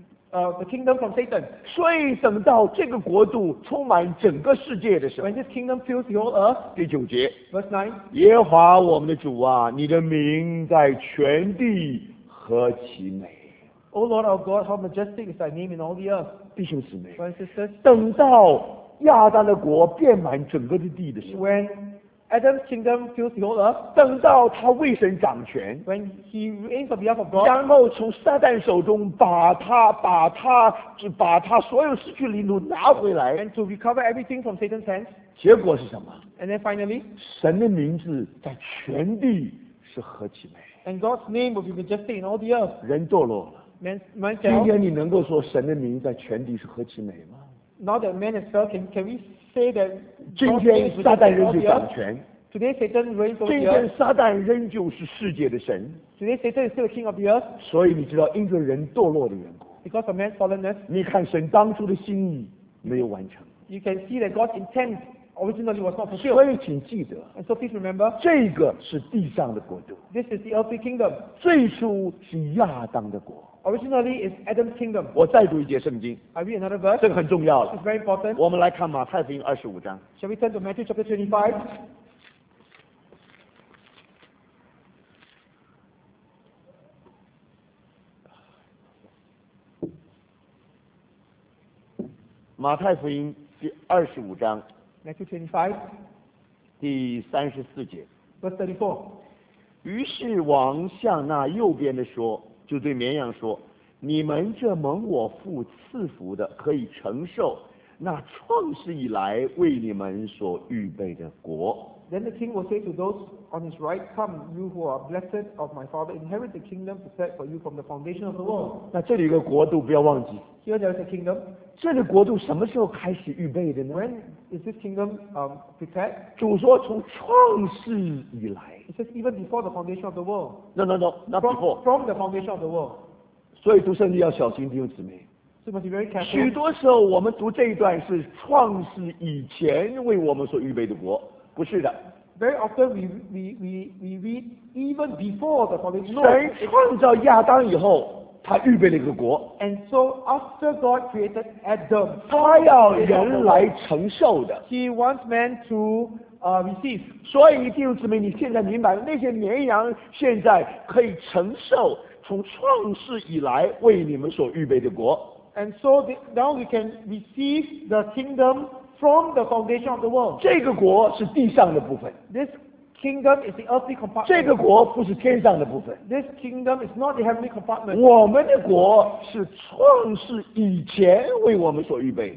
the kingdom from Satan. 所以等到这个国度充满整个世界的时候， When this kingdom fills the whole earth, 第9节， verse 9, 耶和华我们的主啊，你的名在全地何其美！ O Lord our God, how majestic is thy name in all the earth. 弟兄姊妹， Brothers and sisters, 等到亚当的国遍满整个的地的时候， when Adam's kingdom fills the whole earth, 等到他为神掌权， when he reigns on behalf of God, 然后从撒旦手中把他所有失去的领土拿回来， and to recover everything from Satan's hands, 结果是什么？ and then finally, 神的名字在全地是何其美！ and God's name will be majestic in all the earth. 人堕落了， Man 今 fell. 天你能够说神的名在全地是何其美吗？ Now that man has fell, can we say that 今 God's 天 name is 撒旦 majestic in 仍 all 旧 the 掌 earth? 权， Today Satan reigns over 今 the 天 earth. 撒旦仍旧是世界的神。 Today Satan is still the king of the earth 所以你知道，因着人堕落的缘故， because of man's fallenness. 你看神当初的心意没有完成。 You can see that God's intent originally was not 所 fulfilled. 以请记得， And so please remember, 这个是地上的国度， this is the earthly kingdom. 最初是亚当的国。 Originally is Adam's kingdom. 我再读一节圣经， I read another verse. 这个很重要 It's 了。 very important. 我们来看马太福音25章。 Shall we turn to Matthew chapter 25? 马太福音第25章 Matthew 25, 第34节。 verse 34. 于是王向那右边的说，就对绵羊说：“你们这蒙我父赐福的，可以承受那创世以来为你们所预备的国。” Then the king will say to those on his right, Come, you who are blessed of my Father, inherit the kingdom prepared for you from the foundation of the world. 那这里有个国度，不要忘记， Here there is a kingdom. 这个国度什么时候开始预备的呢？ When is this kingdom prepared? 主说从创世以来 It says even before the foundation of the world. ，no no no not From, before。 from the foundation of the world. 所以读圣经要小心，弟兄姊妹。 So you must be very 许 careful. 多时候我们读这一段是创世以前为我们所预备的国，不是的。 Very often we read even before the foundation. No, 神创造亚当以后，他预备了一个国， and so after God created Adam, 他要人来承受的。 He wants man to receive. 所以弟兄姊妹，你现在明白了，那些绵羊现在可以承受从创世以来为你们所预备的国。 And so now we can receive the kingdom from the foundation of the world. 这个国是地上的部分， This kingdom is the earthly compartment. 这个国不是天上的部分。 This kingdom is not the heavenly compartment. 我们的国是创世以前为我们所预备的。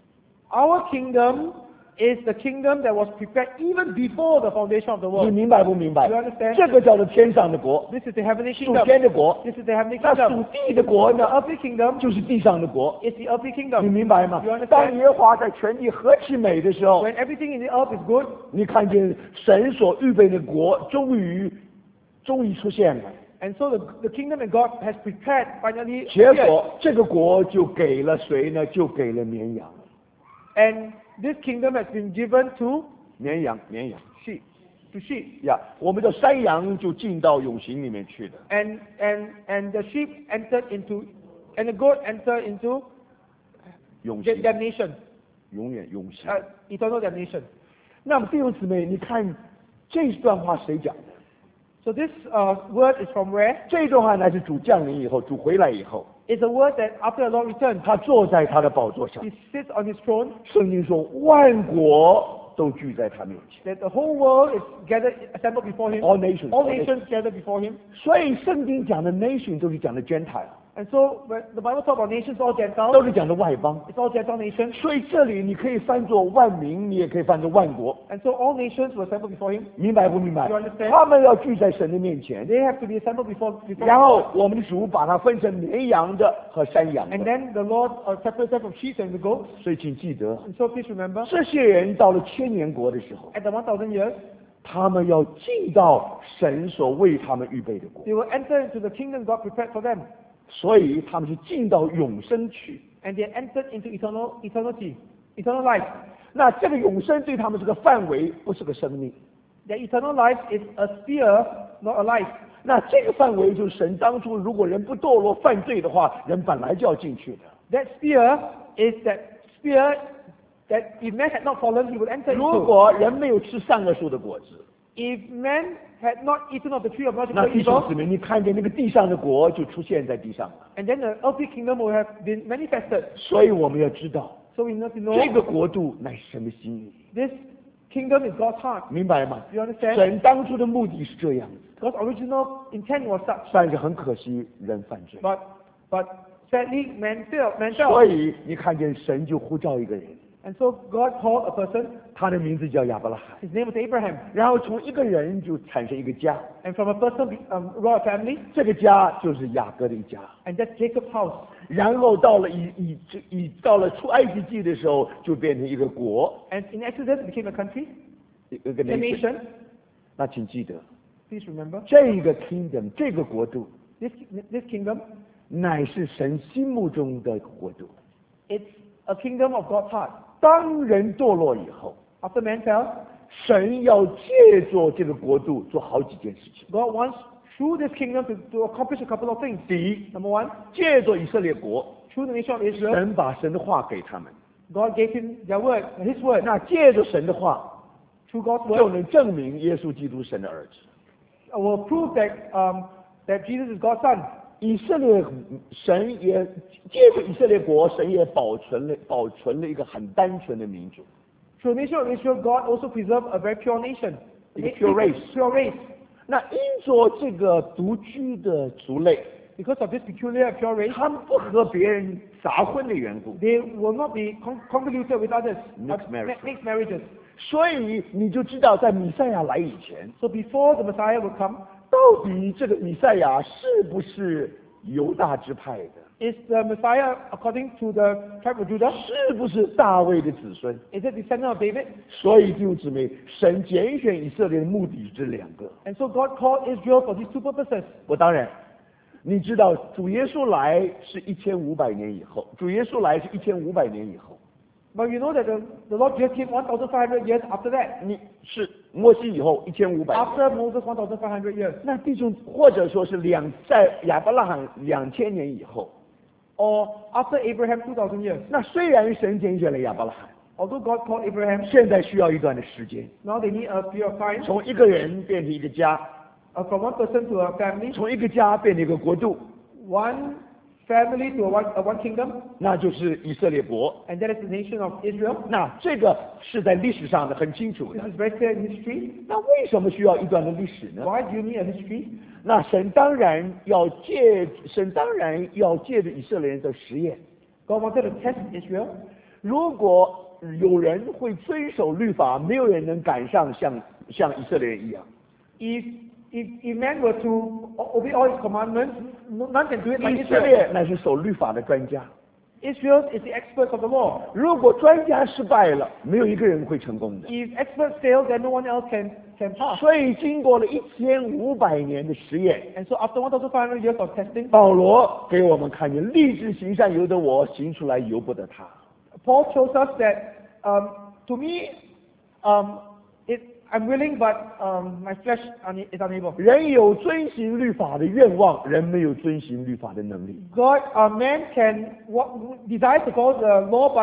Our kingdom is the kingdom that was prepared even before the foundation of the 你 world. 明白不明白 You understand?？ 这个叫做天上的国， This is the heavenly 属 kingdom. 天的国。 This is the heavenly 那属 kingdom. 地的国 The 呢， earthly kingdom 就是地上的国。 is the earthly 你 kingdom. 明白吗 You understand?？ 当耶和华在全地何其美的时候， When everything in the earth is good, 你看见神所预备的国终于出现了。 and so the kingdom that God has prepared finally 结 appeared. 果这个国就给了谁呢？就给了绵羊。 And this kingdom has been given to 绵羊 sheep. To sheep. 呀，我们的山羊就进到永刑里面去的。 And the sheep entered into, and the goat entered into 永刑， damnation, 永远永刑。 eternal damnation. 那么弟兄姊妹，你看这段话谁讲的？ So this word is from where? 这段话乃是主降临以后，主回来以后， It's a word that after the Lord returns, 他坐在他的宝座上 he。sits on his throne, 圣经说，万国都聚在他面前 that the whole world is gathered, assembled before him. ，all nations。 All nations gathered before him. 所以圣经讲的 nation 都是讲的 Gentile， And so when the Bible talks about nations, all 都 Gentiles, 是讲的外邦。 it's all Gentile nations. 所以这里你可以翻作万民，你也可以翻作万国， And so all nations were assembled before him. 明白不明白 You understand？ 他们要聚在神的面前， They have to be assembled before 然后 God. 我们的主把它分成绵羊的和山羊 And 的。 then the Lord separates them from sheep and the goats. 所以请记得， And so please remember, 这些人到了千年国的时候， at the 1,000 years, 他们要进到神所为他们预备的国， they will enter into the kingdom God prepared for them. 所以他们是进到永生去。 And they entered into eternal life. 那这个永生对他们这个范围不是个生命， Their eternal life is a sphere, not a life. 那这个范围就是神当初如果人不堕落犯罪的话，人本来就要进去的。 That sphere is that sphere that if man had not fallen, he would enter 如 into. 果人没有吃善恶树的果子， If man had not eaten of the tree of knowledge 那 of 弟 good 兄 and 姊 evil, 妹，你看见那个地上的国就出现在地上了。 and then the earthly kingdom would have been manifested. 所以我们要知道， So we need to know 这个国度乃是神的心意， this kingdom is God's heart. 明白吗？ You understand? 神当初的目的是这样子， God's original intent was such, 但是很可惜人犯罪， but sadly man fell. 所以你看见神就呼召一个人， And so God called a person. 他的名字叫亚伯拉罕， His name was Abraham. 然后从一个人就产生一个家， And from a person grew a family, 这个家就是雅各的一家。 and that's Jacob's house. 然后到了到了出埃及记的时候，就变成一个国， And in Exodus it became a country, 一个 a nation。 nation. 那请记得， Please remember, 这个 kingdom 这个国度， this kingdom, 乃是神心目中的国度。 it's a kingdom of God's heart. 当人堕落以后， After man fell, 神要借着这个国度做好几件事情。 God wants through this kingdom to accomplish a couple of things. 第一， Number one, 借着以色列国， through the nation of Israel, 神把神的话给他们。 God gave him their word, his word. 那借着神的话， Through God's 就 word, 能证明耶稣基督神的儿子。 will prove that Jesus is God's son. 以色列神也借着以色列国，神也保存了一个很单纯的民族。 Through the nation of Israel, God also preserved a very pure nation. A pure race. Pure race. 那因着这个独居的族类， Because of this peculiar pure race, 他们不和别人杂婚的缘故， they will not be convoluted with others. Mixed marriage. Mixed marriages. 所以你就知道，在弥赛亚来以前， So before the Messiah would come, 到底这个弥赛亚是不是犹大支派的？ is the Messiah according to the tribe of Judah? 是不是大卫的子孙？ Is it descendant of David? 所以弟兄姊妹，神拣选以色列的目的是这两个。 And so God called Israel for these two purposes. 我当然，你知道主耶稣来是1500年以后，主耶稣来是1500年以后， But you know that the Lord Jesus came 1,500 years after that. 你是摩西以后1500年。 After Moses 1,500 years. 那弟兄，或者说是在亚伯拉罕2000年以后， Or after Abraham 2,000 years. 那虽然神拣选了亚伯拉罕， Although God called Abraham, 现在需要一段的时间， now they need a period of time. 从一个人变成一个家， From one person to a family. 从一个家变成一个国度， One family to one kingdom. 那就是以色列国。 And that is the nation of Israel. 那这个是在历史上的很清楚 This 的。 is very clear in history. 那为什么需要一段的历史呢？ Why do you need a history? 那神当然要借着以色列人的实验。 God wanted to test Israel. 如果有人会遵守律法，没有人能赶上像以色列人一样。 If man were to obey all his commandments, none can do it like 以色 Israel. 列乃是守律法的专家。 Israel is the experts of the law. 如果专家失败了，没有一个人会成功的。 If experts fail, then no one else can pass. 所以经过了1500年的实验， And so after 1,500 years of testing, 保罗给我们看见，立志行善由得我，行出来由不得他。 Paul shows us that to me, I'm willing, but my flesh is unable. 人有遵行律法的愿望，人没有遵行律法的能力。 Man can desire to follow the law,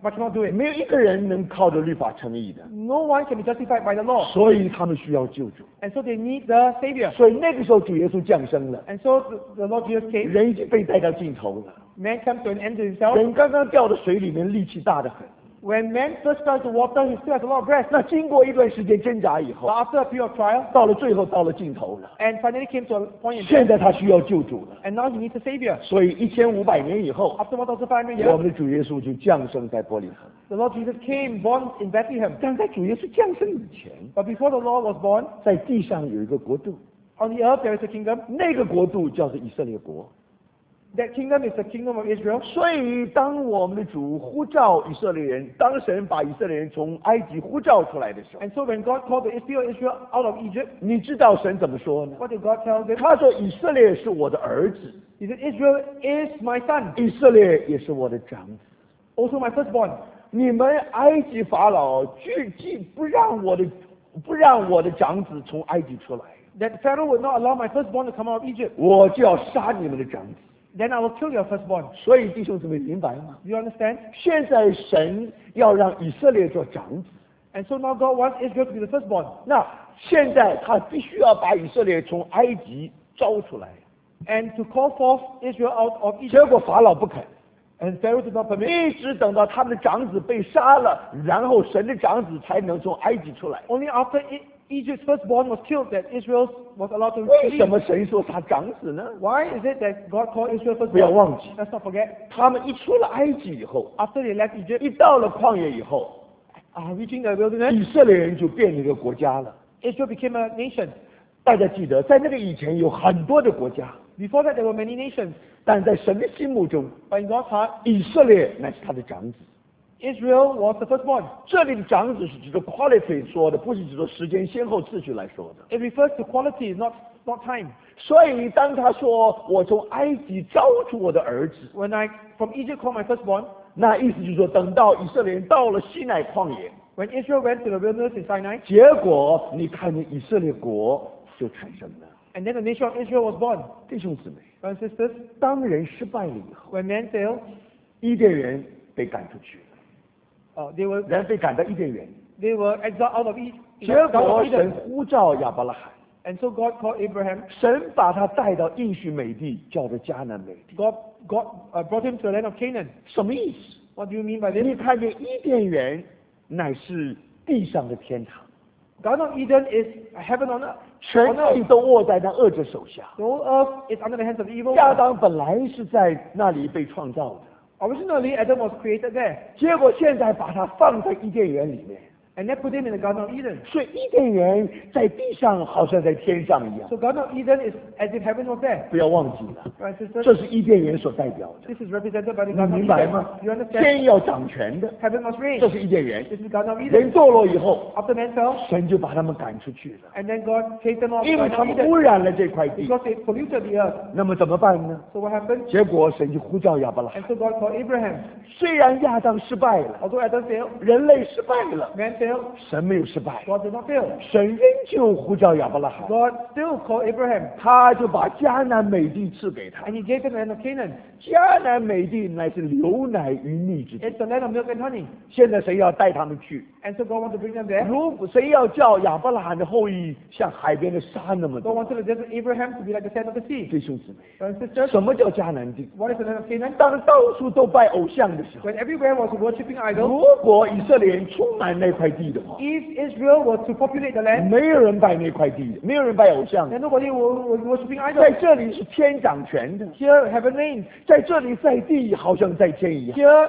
but cannot do it. 没有一个人能靠着律法称义的， No one can be justified by the law. 所以他们需要救主。 And so they need the Savior. 所以那个时候主耶稣降生了， And so the Lord Jesus came. 人已经被带到尽头了， Man comes to an end to himself. 人刚刚掉到水里面，力气大得很。 When man first fell into water, he still has a lot of breath. 那经过一段时间挣扎以 But 后， after a period of trial, 到了最后到了尽头了， and finally came to a point in 现 death, 在他需要救主了。 and now he needs a Savior. 所以1500年以后， After 1,500 我 years, 们的主耶稣就降生在伯利恒。 the Lord Jesus came, born in Bethlehem. 但在主耶稣降生以前， But before the Lord was born, 在地上有一个国度， on the earth there is a kingdom. 那个国度叫做以色列国。 That kingdom is the kingdom of Israel. 所以，当我们的主呼召以色列人，当神把以色列人从埃及呼召出来的时候， And so when God called the Israel out of Egypt, 你知道神怎么说呢？ what did God tell them? 他说：“以色列是我的儿子， He said, Israel is my son, 以色列也是我的长子。 also my firstborn. 你们埃及法老拒绝不让我的长子从埃及出来， That Pharaoh would not allow my firstborn to come out of Egypt. 我就要杀你们的长子。” Then I will kill your firstborn. 所以弟兄姊妹明白吗？ Do you understand? 现在神要让以色列做长子， And so now God wants Israel to be the firstborn. 那现在他必须要把以色列从埃及招出来。 And to call forth Israel out of 结 Egypt. 果法老不肯， And Pharaoh did not permit. 一直等到他们的长子被杀了，然后神的长子才能从埃及出来。 Only after Egypt's firstborn was killed that Israel was allowed to 为什 leave. 么神说他长子呢？ Why is it that God called Israel 不要 firstborn? 忘记， Let's not forget. 他们一出了埃及以后， After they left Egypt, 一到了旷野以后， reaching the wilderness, 以色列人就变成一个国家了。 Israel became a nation. 大家记得，在那个以前有很多的国家， Before that, there were many nations. 但在神的心目中， But in God's heart, 以色列乃是他的长子。 Israel was the firstborn. 这里的长子是指着 quality 说的，不是指着时间先后次序来说的。 It refers to quality, not time. 所以当他说我从埃及招出我的儿子， When I from Egypt called my firstborn, 那意思就是说，等到以色列人到了西乃旷野， when Israel went to the wilderness in Sinai, 结果你看见以色列国就产生了。 and then the nation of Israel was born. 弟兄姊妹， Brothers and sisters, 当人失败了以后， when man failed, 伊甸园被赶出去了， they 人被赶到伊甸园， were exiled out of Egypt. 结果神呼召亚伯拉罕， And so God called Abraham. 神把他带到应许美地，叫做迦南美地。 God brought him to the land of Canaan. 什么意思？ What do you mean by this? 你看见伊甸园乃是地上的天堂， Garden of Eden is heaven on earth. 全地都握在那恶者手下。 The whole earth is under the hands of evil. 亚当本来是在那里被创造的， Originally, Adam was created there, 结果现在把他放在伊甸园里面， and they put him in the Garden of Eden. 所以伊甸园在地上好像在天上一样。 So Garden of Eden is as if heaven was there. 不要忘记了， Right, sisters? 这是伊甸园所代表的。 This is represented by the 你 Garden of 明白吗 Eden. You？understand? 天要掌权的， Heaven must reign. 这是伊甸园。 This is Garden of 人 Eden. 堕落以后， After man fell, 神就把他们赶出去了， and then God chased them off 因 the 为 Garden 他 of 们污 Eden 染了这块地。 because they polluted the earth. 那么怎么办呢？ So what happened? 结果神就呼召亚伯拉罕。 And so God called Abraham. 虽然亚当失败了， Although Adam failed, 人类失败了， man failed, 神没有失败， God did not fail. 神仍旧呼召亚伯拉罕， God still called Abraham, 他就把迦南美地赐给他。 and he gave him the land of Canaan. 迦南美地乃是流奶与蜜之地。 It's the land of milk and honey. 现在神要带他们去， And so God wanted to bring them there. 如果谁要叫亚伯拉罕的后裔像海边的沙那么 God 多， wanted the desert Abraham to be like the sand of the sea. 弟兄姊妹， Brothers and sisters, 什么叫迦南地？ what is the land of Canaan? 当到处都拜偶像的时候， When everywhere was worshipping idols, 如果以色列人充满那块地的话， if Israel were to populate the land, 没有人拜那块地，没有人拜偶像。 then nobody will be worshipping 在 idols. 这里是天掌权的， Here heaven reigns. 在这里在地好像在天一样。 Here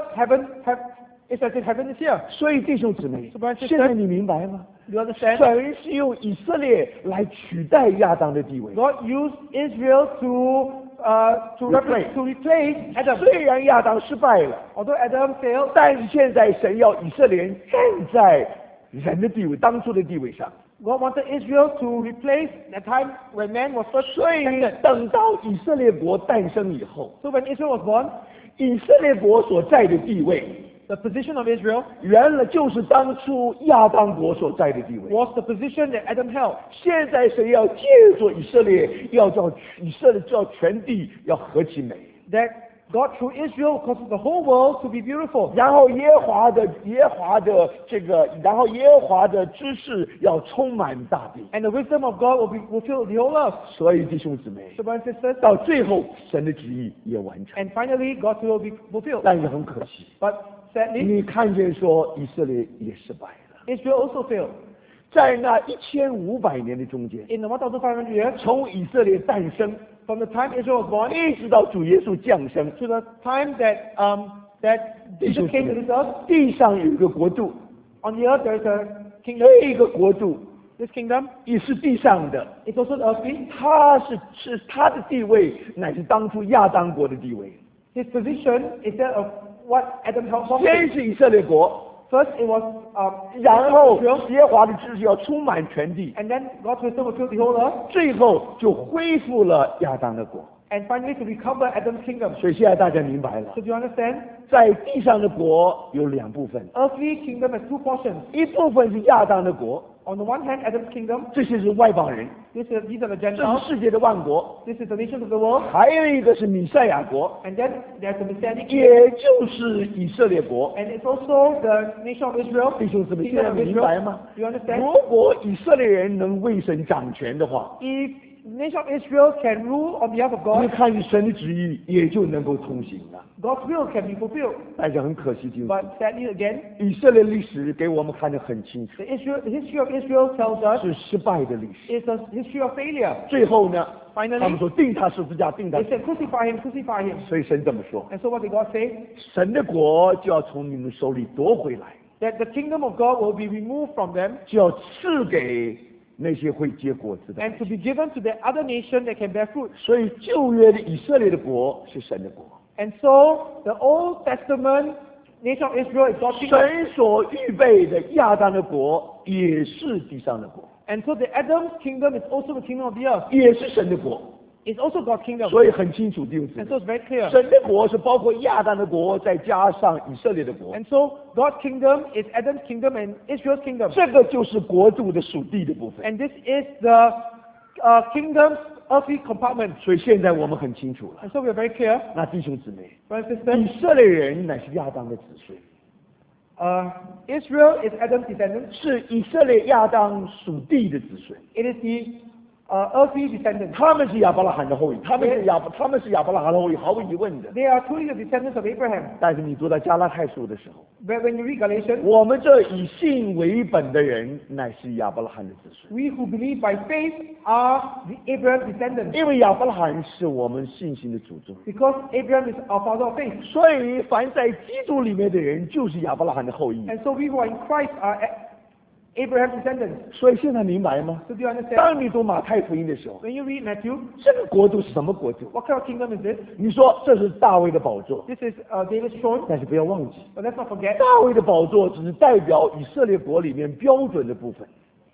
it's as if heaven is here. 所以弟兄姊妹 So, brothers and，sisters， 现在你明白吗？ Do you understand? 神是用以色列来取代亚当的地位。 God used Israel to replace Adam. 虽然亚当失败了， Although Adam failed, 但是现在神要以色列人站在人的地位，当初的地位上。 God wanted Israel to replace the time when man was first 所以 created. 等到以色列国诞生以后， So when Israel was born, 以色列国所在的地位， the position of Israel 原来就是当初亚当国所在的地位。 was the position that Adam held. 现在神要借助以色列，要叫以色列叫全地要合其美。 That God through Israel causes the whole world to be beautiful. 然后耶和华的知识要充满大地。 And the wisdom of God will fill the whole earth. 所以弟兄姊妹， So brothers and sisters, 到最后神的旨意也完成。 and finally God's will will be fulfilled. 但是很可惜， But sadly, 你看见说以色列也失败了， Israel also failed. 在那1500年的中间， In the 1,500 years, 从以色列诞生 from the time Israel was born 一直到主耶稣降生， to the time that Jesus came to this earth, 地上有一个国度， on the earth there is a kingdom. 这个国度 This kingdom 也是地上的， is also earthly. 他的地位乃是当初亚当国的地位。 His position is that of what Adam held for. 先是以色列国， First it was 然后 Israel, 耶和华的知识要充满全地， and then God's wisdom will fill the whole earth, 最后就恢复了亚当的国。 and finally to recover Adam's kingdom. 所以现在大家明白了， So do you understand? 在地上的国有两部分， Earthly kingdom has two portions. 一部分是亚当的国， On the one hand, Adam's kingdom. 这些是外邦人， These are the 这 Gentiles. 是世界的万国； This is the nations of the world. 还有一个是弥赛亚国， And then there's the Messianic kingdom. 也就是以色列国。 And it's also the nation of Israel. 弟兄姊妹，现 Kingdom 在 of 明白 Israel. 吗？ Do you understand? 如果以色列人能为神掌权的话， If the nation of Israel can rule on behalf of 你 God, 看神的旨意也就能够通行了。 God's will can be fulfilled. 但是很可惜，弟兄姊妹 But sadly again, 以色列历史给我们看得很清楚， the history of Israel tells us 是失败的历史。 it's a history of failure. 最后呢， Finally, 他们说定他十字架，定他 they。said, crucify him, crucify him. 所以神这么说， And so what did God say? 神的国就要从你们手里夺回来， That the kingdom of God will be removed from them 就要赐给那些会结果子的。 and to be given to the other nation that can bear fruit. 所以旧约的以色列的国是神的国， And so the Old Testament nation of Israel is God's kingdom. 神所预备的亚当的国也是地上的国， And so the Adam's kingdom is also the kingdom of the earth. 也是神的国。 It's also God's kingdom. 所以很清楚，弟兄姊 And 妹 so it's very clear. 神的国是包括亚当的国，再加上以色列的国， And so God's kingdom is Adam's kingdom and Israel's kingdom. 这个就是国度的属地的部分。 And this is the kingdom's earthly compartment. 所以现在我们很清楚了， And so we are very clear, 那弟兄姊妹， brothers and sisters, 以色列人乃是亚当的子孙， Israel is Adam's descendant. 是以色列亚当属地的子孙， It is the earthly descendants. 他们是亚伯拉罕的后裔，他们是亚伯拉罕的后裔，毫无疑问的。 They are truly the descendants of Abraham. 但是你读到加拉太书的时候， But when you read Galatians, 我们这以信为本的人，乃是亚伯拉罕的子孙， we who believe by faith are the Abraham's descendants. 因为亚伯拉罕是我们信心的祖宗。 Because Abraham is our father of faith. 所以，凡在基督里面的人，就是亚伯拉罕的后裔。 And so we who are in Christ are Abraham's descendants. 所以现在明白吗？ So do you understand? 当你读马太福音的时候， When you read Matthew, 这个国度是什么国度？ what kind of kingdom is this? 你说这是大卫的宝座， This is David's throne. 但是不要忘记， But let's not forget, 大卫的宝座只是代表以色列国里面标准的部分，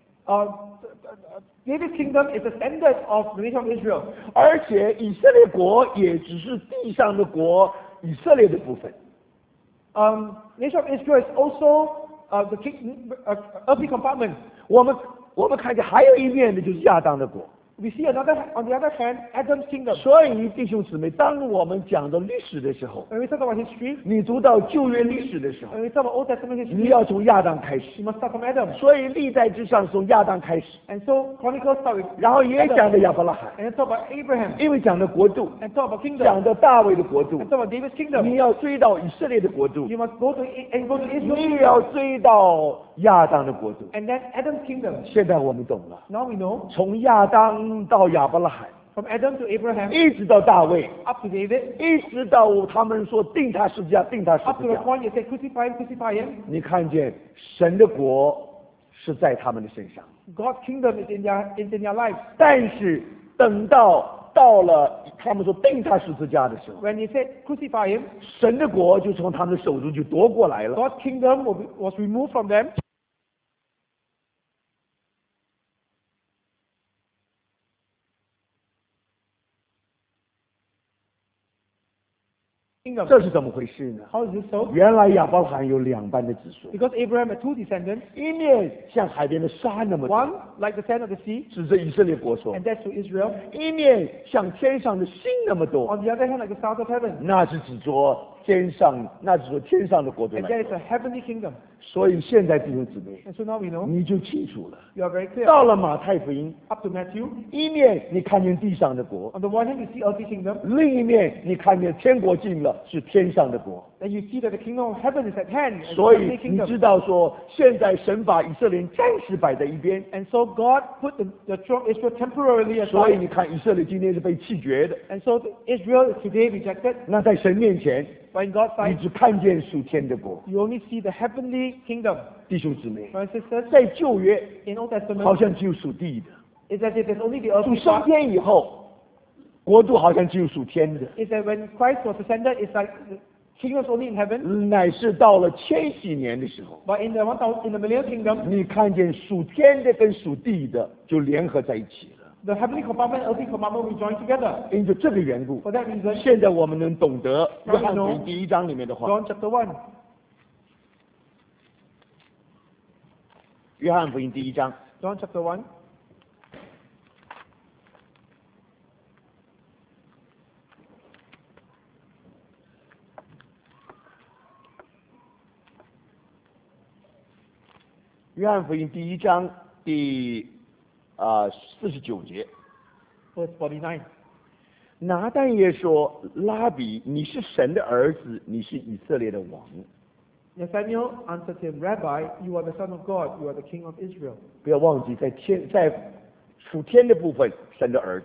David's kingdom is the standard of the nation of Israel. 而且以色列国也只是地上的国，以色列的部分。 Nation of Israel is also the earthly compartment. 我们看见还有一面的就是亚当的国。 We see on the other hand, Adam's kingdom. 所以弟兄姊妹，当我们讲到历史的时候， When we talk about history, 你读到旧约历史的时候， when we talk about Old Testament 你 history, 要从亚当开始。 you must start from Adam. 所以历代之上从亚当开始， And so Chronicles start with 然后也 Adam, 讲的亚伯拉罕， and then talk about Abraham, 因为讲的国度， and talk about 讲 kingdom, 的大卫的国度 and，talk about David's 你 kingdom. 要追到以色列的国度， You must go to Israel, 你也要追到亚当的国度。 and then Adam's kingdom. 现在我们懂了， Now we know 从亚当到亚伯拉罕， from Adam to Abraham, 一直到大卫， up to David, 一直到他们说定他十字架，定他十 up to 字 the 架。 point you say crucify him, crucify him. 你看见神的国是在他们的身上， God's kingdom is in their lives. 但是等到了他们说定他十字架的时候， When he said crucify him, 神的国就从他们的手中就夺过来了。 God's kingdom was removed from them. kingdom. 这是怎么回事呢？ How is this so? 原来亚伯拉罕有两般的子孙， Because Abraham had two descendants, 一面像海边的沙那么多， one like the sand of the sea, 指着以色列国说； and that's to Israel. 一面像天上的星那么多， On the other hand, like the stars of heaven, 那是指着天上，那是指着天上的国度 and 来 that 说 is a heavenly kingdom. 所以现在弟兄姊妹， And so now we know, 你就清楚了。 you are very clear. 到了马太福音， Up to Matthew, 一面你看见地上的国， on the one hand you see earthly kingdom, 另一面你看见天国近了，是天上的国。 then you see that the kingdom of heaven is at hand, and 所 the 以 heavenly 你 kingdom. 知道说，现在神把以色列人暂时摆在一边， And so God put the throne of Israel temporarily 所以 aside. 你看以色列今天是被弃绝的。 And so Israel is today rejected. 那在神面前， But in God's 你 sight, 只看见属天的国。 you only see the heavenly kingdom. 弟兄姊妹， Brothers and sisters, 在旧约 in Old 好 Testament, 像只有属地的， is as if there's only the 属 earthly 升 part. 天以后，国度好像只有属天的。 Is that when Christ was ascended, it's like the kingdom is only in heaven. 乃是到了千禧年的时候， But in the millennial kingdom, 你看见属天的跟属地的就联合在一起了。 the heavenly compartment and earthly compartment will join together. 因着这个缘故， For that reason, 现在我们能懂得约 Now we 翰福 know 音第一章里面的话。 John chapter 1. 约翰福音第一章， John chapter 1. 约翰福音第一章第49节， Verse 49. 拿但业说：“拉比，你是神的儿子，你是以色列的王。” Nathanael answered him, Rabbi, you are the Son of God, you are the King of Israel. 不要忘记，在属天的部分，神的儿子；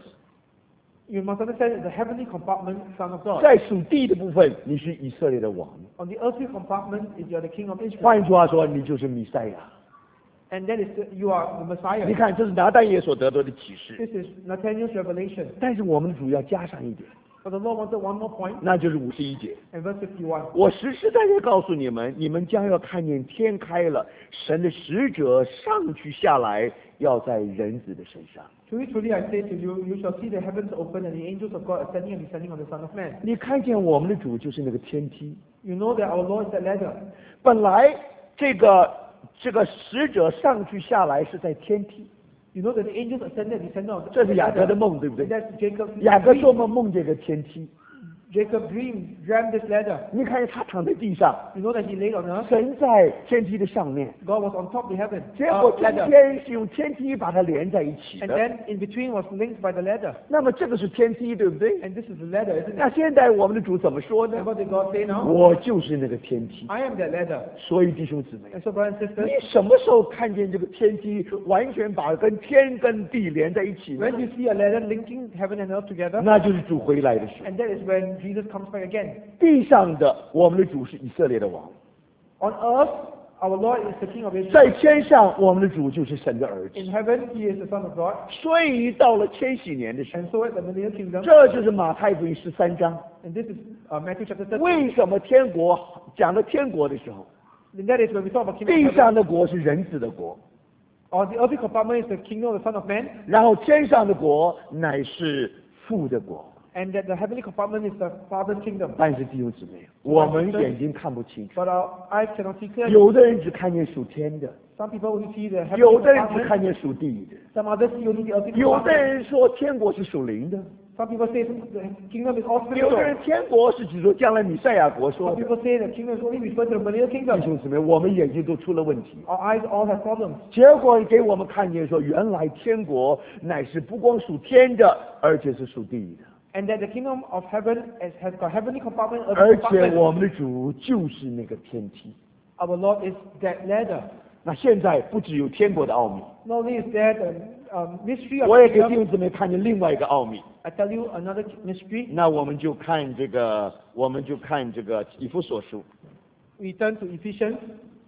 You must understand that the heavenly compartment, Son of God. 在属地的部分，你是以色列的王。 On the earthly compartment is you are the King of Israel. 换句话说，你就是弥赛亚。 And that is, you are the 你 Messiah. 看，这是拿但业所得到的启示。 This is Nathanael's revelation. 但是我们主要加上一点， But the Lord wanted one more point. 那就是51节。 And verse 51. 我实实在在告诉你们，你们将要看见天开了，神的使者上去下来，要在人子的身上。 Truly, truly, I say to you, you shall see the heavens open and the angels of God ascending and descending on the Son of Man. 你看见我们的主就是那个天梯。 You know that our Lord is the ladder. 本来这个使者上去下来是在天梯， You know that the angels ascended and descended on the 这是雅各的 ladder. 梦，对不 And 对？ that's Jacob's 雅各做 dream. 梦梦见个天梯， Jacob dreamed this ladder. 你看见他躺在地上， You know that he laid on earth. 神在天梯的上面， God was on top of the heaven. 结果中 Ladder. 间是用天梯把它连在一起 And 的。 then in between was linked by the ladder. 那么这个是天梯，对不对？ And this is the ladder, isn't 那 it? 现在我们的主怎么说 And 呢？ what did God say now? 我就是那个天梯。 I am that ladder. 所以弟兄姊妹， And so, brothers and 你 sisters, 什么时候看见这个天梯完全把跟天跟地连在一起呢？ when you see a ladder linking heaven and earth together, 那就是主回来的时候。 and that is when Jesus comes back again. 地上的我们的主是以色列的王， On earth, our Lord is the King of 在 Israel. 天上我们的主就是神的儿子。 In heaven, He is the Son of God. 所以到了千禧年的时候， And so at the millennial kingdom, 这就是马太福音13章。 and this is Matthew chapter 13. 为什么天国讲到天国的时候， And that is when we talk about kingdom 地 of heaven. 上的国是人子的国， Or the earthly compartment is the kingdom of the Son of Man, 然后天上的国乃是父的国。 and that the heavenly compartment is the Father's kingdom. 但是弟兄姊妹，我们眼睛看不清楚， But our eyes cannot see clearly. 有的人只看见属天的， Some people only see the heavenly 有的人只 compartment. 看见属地的， Some others see only the earthly 有的 compartment. 人说天国是属灵的， Some people say the kingdom is all 有的人 spiritual. 天国是指着将来弥赛亚国说 Some 的。 people say the kingdom is only referred to the millennial 弟 kingdom. 兄姊妹，我们眼睛都出了问题。 Our eyes all have problems. 结果给我们看见说，原来天国乃是不光属天的，而且是属地的。 And that the kingdom of heaven has got heavenly compartment, 而 earthly 且 compartment. 我们的主就是那个天梯。 Our Lord is that ladder. 那现在不只有天国的奥秘， Not only is there the mystery of 我也给 the 弟 kingdom, 兄姊妹看见另外一个奥秘。 I tell you another mystery. 那我们就看这个以弗所书， We turn to Ephesians.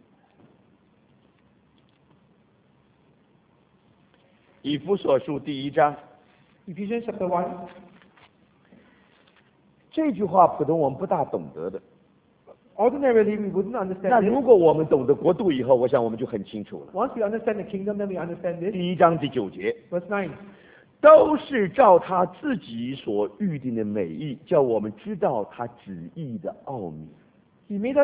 以弗所书第1章。 Ephesians chapter 1. 这句话普通我们不大懂得的。 Ordinarily, we wouldn't 那 understand 如 this. 果我们懂得国度以后，我想我们就很清楚了。 Once we understand the kingdom, then we understand this. 第1章第9节， Verse 9. 都是照他自己所预定的美意，叫我们知道他旨意的奥秘。 He made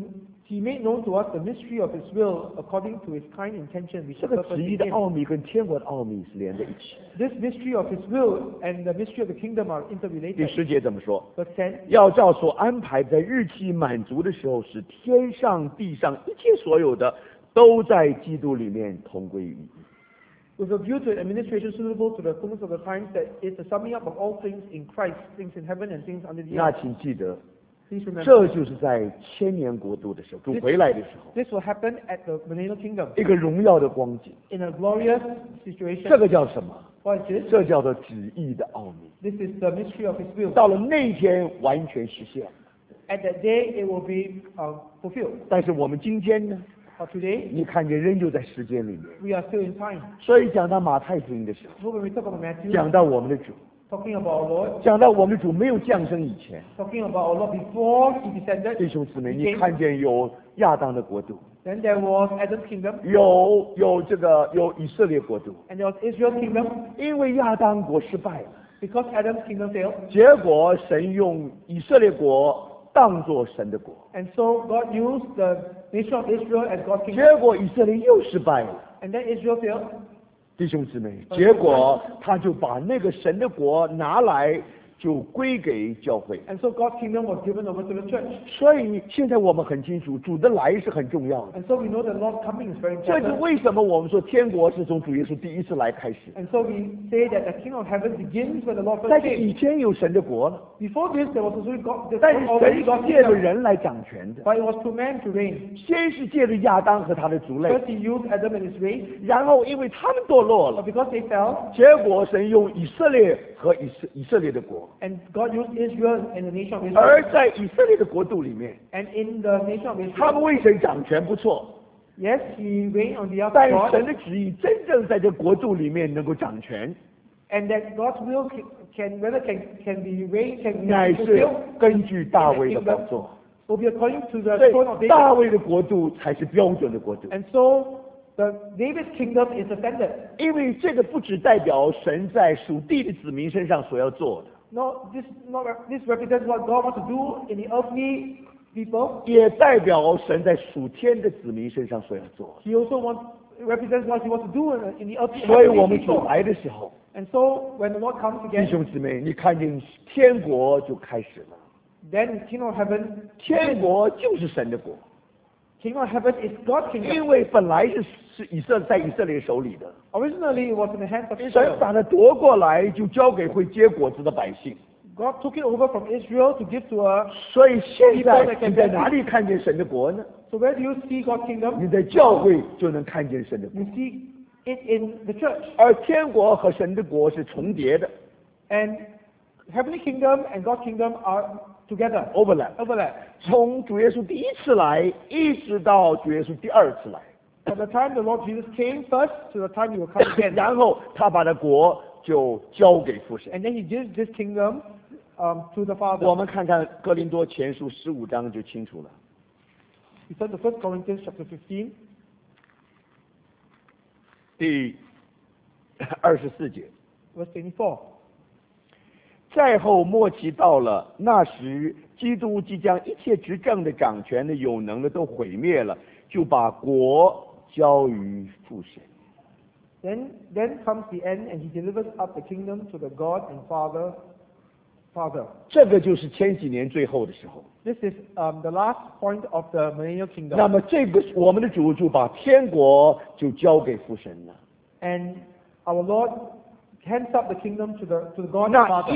known to us the mystery of His will according to His kind intention, which 这 He 个 purposed 旨意 in 的 Him. 奥秘跟天国的奥秘是连在一起。 This mystery of His will and the mystery of the kingdom are 第 interrelated. 10节怎么说？ Verse 10. 要照所安排在日期满足的时候，使天上地上一切所有的都在基督里面同归于一。 With a view to an administration suitable to the fullness of the times, that is the summing up of all things in Christ, things in heaven and things under the 那 earth. 请记得， Please remember, 这就是在千年国度的时候，主回来的时候， this will happen at the millennial kingdom 一个荣耀的光景。 in a glorious 这 situation. 个叫什么？ What is this? 这叫做旨意的奥秘。 This is the mystery of His will. 到了那一天完全实现。 At that day, it will be fulfilled. 但是我们今天呢？ But today, 你看见仍旧在时间里面。 we are still in time. 所以讲到马太福音的时候， So when we talk about Matthew, 讲到我们的主， talking about our Lord, 讲到我们的主没有降生以前， talking about our Lord before He descended, 弟兄姊妹， He 你 came. 看见有亚当的国度， Then there was Adam's kingdom, 有以色列国度， and there was Israel's kingdom. 因为亚当国失败了， Because Adam's kingdom failed, 结果神用以色列国当作神的国， and so God used the nation of Israel as God's kingdom, 结果以色列又失败了。 and then Israel failed. 弟兄姊妹，结果他就把那个神的国拿来，就归给教会。 And so God's kingdom was given over to the church. 所以现在我们很清楚，主的来是很重要的。 And so we know the Lord's coming is very 这是 important. 为什么我们说天国是从主耶稣第一次来开始。 And so we say that the kingdom of heaven begins when the Lord first 但是以 came. 前有神的国了， Before this, there was also God, 但是 already 神 God's 是借着 kingdom, 人来掌权的。 but it was through man to reign. 先是借着亚当和他的族类， First He used Adam and his race, 然后因为他们堕落 but 了， because they fell, 结果神用以色列和以色列的国， and God used Israel and the nation of 而 Israel. 在以色列的国度里面， And in the nation of 他们 Israel, 为神掌权不错， yes, He reigned on behalf 但 of 神 God, 的旨意真正在这国度里面能够掌权， and that God's will can be reigned, can 乃 be 是 fulfilled 根据大卫的宝座。 will be according to the 所 throne of 以 David. 大卫的国度才是标准的国度， And so the David's kingdom is ascended. 因为这个不只代表神在属地的子民身上所要做的， No, this represents what God wants to do in the earthly people. 也代表神在属天的子民身上所要做的。 He also represents what He wants to do in the earthly 所以我们 heavenly 主 people. 来的时候， And so when the Lord comes 弟 again, 兄姊妹，你看见天国就开始了。 then the kingdom of heaven, 天国就是神的国， kingdom of heaven is God's 因 kingdom. 为本来是在以色列手里的， Originally, it was in the hands of 神 Israel. 把它夺过来，就交给会结果子的百姓。 God took it over from Israel to give to us. 所以现在你在哪里看见神的国呢？ So where do you see God's kingdom? 你在教会就能看见神的国， You see it in the church. 而天国和神的国是重叠的 And heavenly kingdom and God's kingdom are together, ，overlap。 overlap. 从主耶稣第一次来，一直到主耶稣第二次来， From the time the Lord Jesus came first to the time He will come again. 然后他把那国就交给父神。 And then He gives this kingdom to the 我 Father. 们看看哥林多前书15章就清楚了。 We turn to 1 Corinthians chapter 15, 第24节， verse 24. 再后末期到了，那时基督即将一切执政的、掌权的、有能的都毁灭了，就把国交于父神。 Then comes the end, and He delivers up the kingdom to the God and Father. 这个就是千禧年最后的时候。 This is the last point of the millennial 那 kingdom. 么这个我们的主就把天国就交给父神了。 And our Lord hands up the kingdom to the God and 那 Father.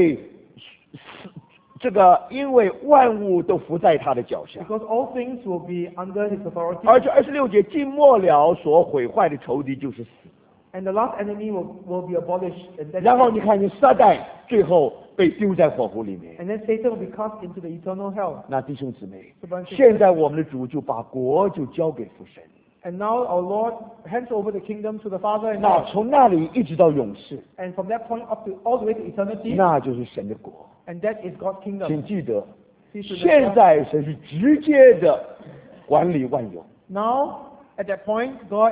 因为万物都伏在他的脚下， Because all things will be under His authority. 而且26节尽末了所毁坏的仇敌就是死。 And the last enemy will be abolished. And then, 然后你看见撒旦最后被丢在火湖里面。 and then Satan will be cast into the eternal hell. 那弟兄姊妹， Brothers and 现 sisters, 在我们的主就把国就交给父神， And now our Lord hands over the kingdom to the Father and 那 God. 从那里一直到永世， And from that point up to all the way to eternity, 那就是神的国。 and that is God's kingdom. 请记得， Please 现 remember, 在神是直接的管理万有， now at that point, God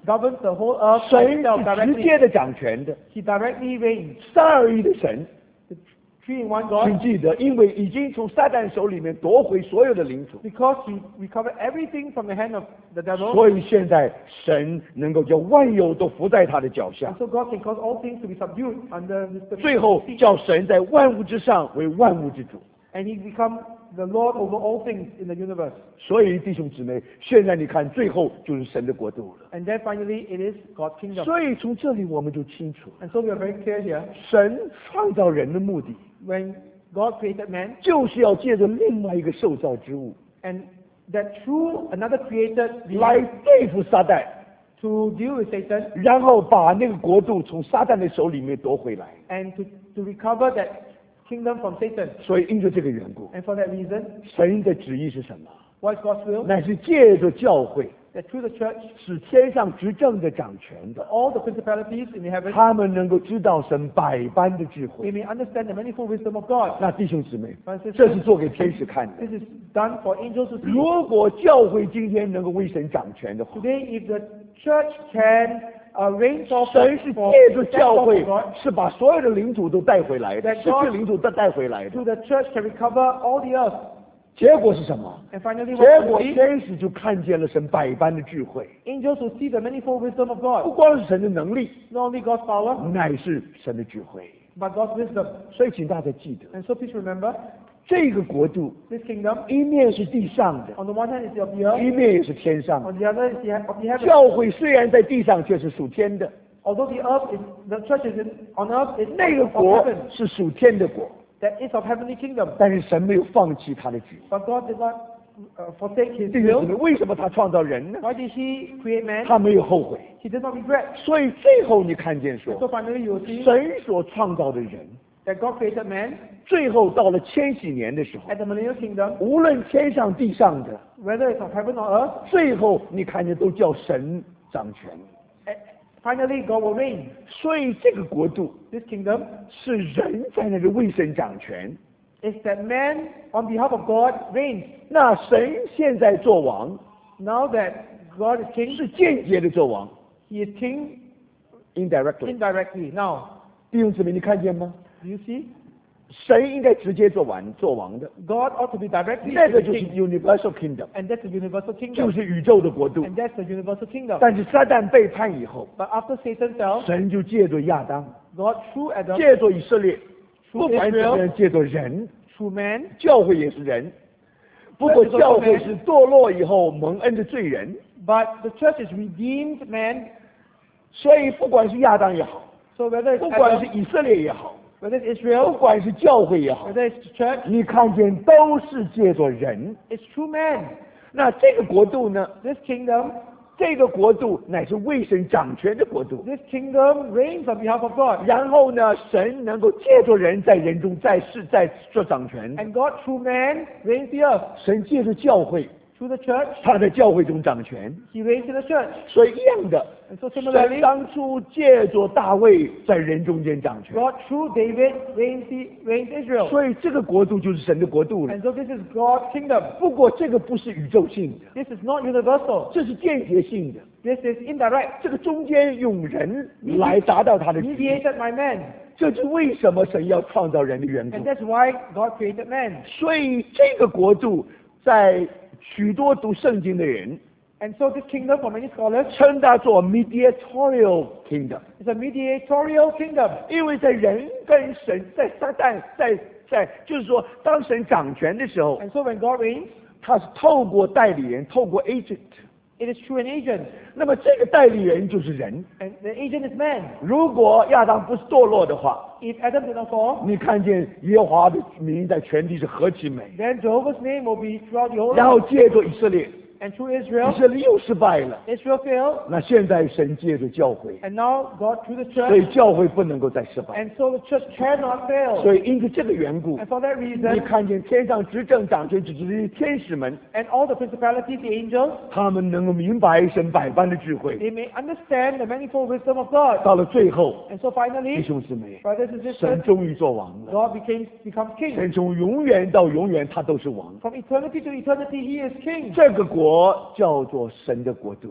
governs the whole earth 神 himself 是直接 directly. 的掌权的， He directly reigns. 三而一的神。 The three in one 请 God, 记得，因为已经从撒旦手里面夺回所有的领土， because he recovered everything from the hand of the devil. 所以现在神能够叫万有都伏在他的脚下 And，so God can cause all things to be subdued under his 最后 feet. 叫神在万物之上为万物之主。 And he become the Lord over all things in the universe. 所以弟兄姊妹，现在你看，最后就是神的国度了。 And then finally it is God's kingdom. 所以从这里我们就清楚， And so we are very clear here. 神创造人的目的 When God created man, 就是要借着另外一个受造之物 and that through another created 来 being 对付撒旦， to deal with Satan 然后把那个国度从撒旦的手里面夺回来。 and to recover that kingdom from Satan. 所以因着这个缘故， And for that reason, 神的旨意是什么？ what is God's will? 乃是借着教会， That through the church, 使天上执政的掌权的， all the principalities in the heavens, 他们能够知道神百般的智 we 慧。 may understand the manifold wisdom of God. 那弟兄姊妹， Brothers and 这是 sisters, 做给天使看的。 this is done for angels to see. 如果教会今天能够为神掌权的话， Today, if the church can reign for 神是 for 借着教 for 会 God, 是把所有的领土都带回来的， That 失 God- 去领土都带回来的。 through the church can recover all the earth. 结果是什么？ And finally, 结 what 果 will be? 天使就看见了神百般的智慧， Angels will see the manifold wisdom of 不 God. 光是神的能力， Not only God's power, 乃是神的智慧。 but God's wisdom. 所以请大家记得， And so please remember, 这个国度 this kingdom, 一面是地上的， on the one hand is of the 一 earth, 面也是天上的。 on the other is of the heavens. 教会虽然在地上，却是属天的， Although the church is on earth is 那个 of 国 heaven, 是属天的国， that is of heavenly kingdom. 但是神没有放弃他的旨意。 But God did not forsake his 弟兄姊妹， will. 为什么他创造人呢？ Why did he create man? 他没有后悔。 He did not regret. 所以最后你看见 So 说， finally you will see 神所创造的人， that God created man 最后到了千禧年的时候， at the millennial kingdom, 无论天上地上的， whether it's of heaven or earth, 最后你看见都叫神掌权。 finally God will reign. 所以这个国度 This kingdom 是人在那里为神掌权， is that man on behalf of God reigns. 那神现在做王， Now that God is king, 是间接的做王 he is king ，indirectly。 indirectly. Now, 弟兄姊妹，你看见吗？ do you see? 神应该直接做王的， God ought to be directly 那 the 个就是 king. universal kingdom， And that's the universal 就 kingdom. 是宇宙的国度。 And that's the universal kingdom. 但是撒旦背叛以后， But after Satan fell, 神就借着亚当， God through Adam, 借着以色列， through 不管怎么样， Israel, 借着人， through man, 教会也是人。不过教会是堕落以后蒙恩的罪人， but the church is redeemed man. 所以不管是亚当也好， So whether 不 it's 管是 Adam, 以色列也好， whether it's 不 Israel, 管是教会也好， whether it's the church, 你看见都是借着人。 it's through man. 那这个国度呢？ This kingdom, 这个国度乃是为神掌权的国度。 this kingdom reigns on behalf of God. 然后呢，神能够借着人在人中在做掌权。 And God through man reigns the earth. 神借着教会， Through the church, 他在教会中掌权。 he reigns in the church. 所以一样的， And so 神 similarly, 当初借着大卫在人中间掌权。 God through David reigns Israel. 所以这个国度就是神的国度了。 And so this is God's kingdom. 不过这个不是宇宙性的， This is not universal. 这是间接性的。 This is indirect. 这个中间用人来达到他的旨意， Mediated by man. 这是为什么神要创造人的缘故 And。that's why God created man. 所以这个国度在许多读圣经的人 And so this kingdom, for many scholars, 称它做 mediatorial kingdom， is a mediatorial kingdom. 因为在人跟神在撒旦在就是说，当神掌权的时候， And so when God reigns, 他是透过代理人，透过 agent。 it is through an agent. 那么这个代理人就是人。 And the agent is man. 如果亚当不是堕落的话， If Adam did not fall, 你看见耶和华的名在全地是何其美， then Jehovah's name will be throughout the whole 然后 earth. 借着以色列， And through 以 Israel, 色列又失败了。 Israel failed. 那现在神借着教会， And now God through the 所以 church. 教会不能够再失败。 And so the church cannot fail. 所以因着这个缘故， And for that 你 reason, 看见天上执政掌权之的天使们， and all the principalities, the angels, 他们能够明白神百般的智慧。 they may understand the manifold wisdom of God. 到了最后， And so 弟 finally, 兄姊妹， brothers and 神 sisters, 终于做王了。 God becomes king. 神从永远到永远，他都是王。 From eternity to eternity, he is king. 这个国叫做神的国度。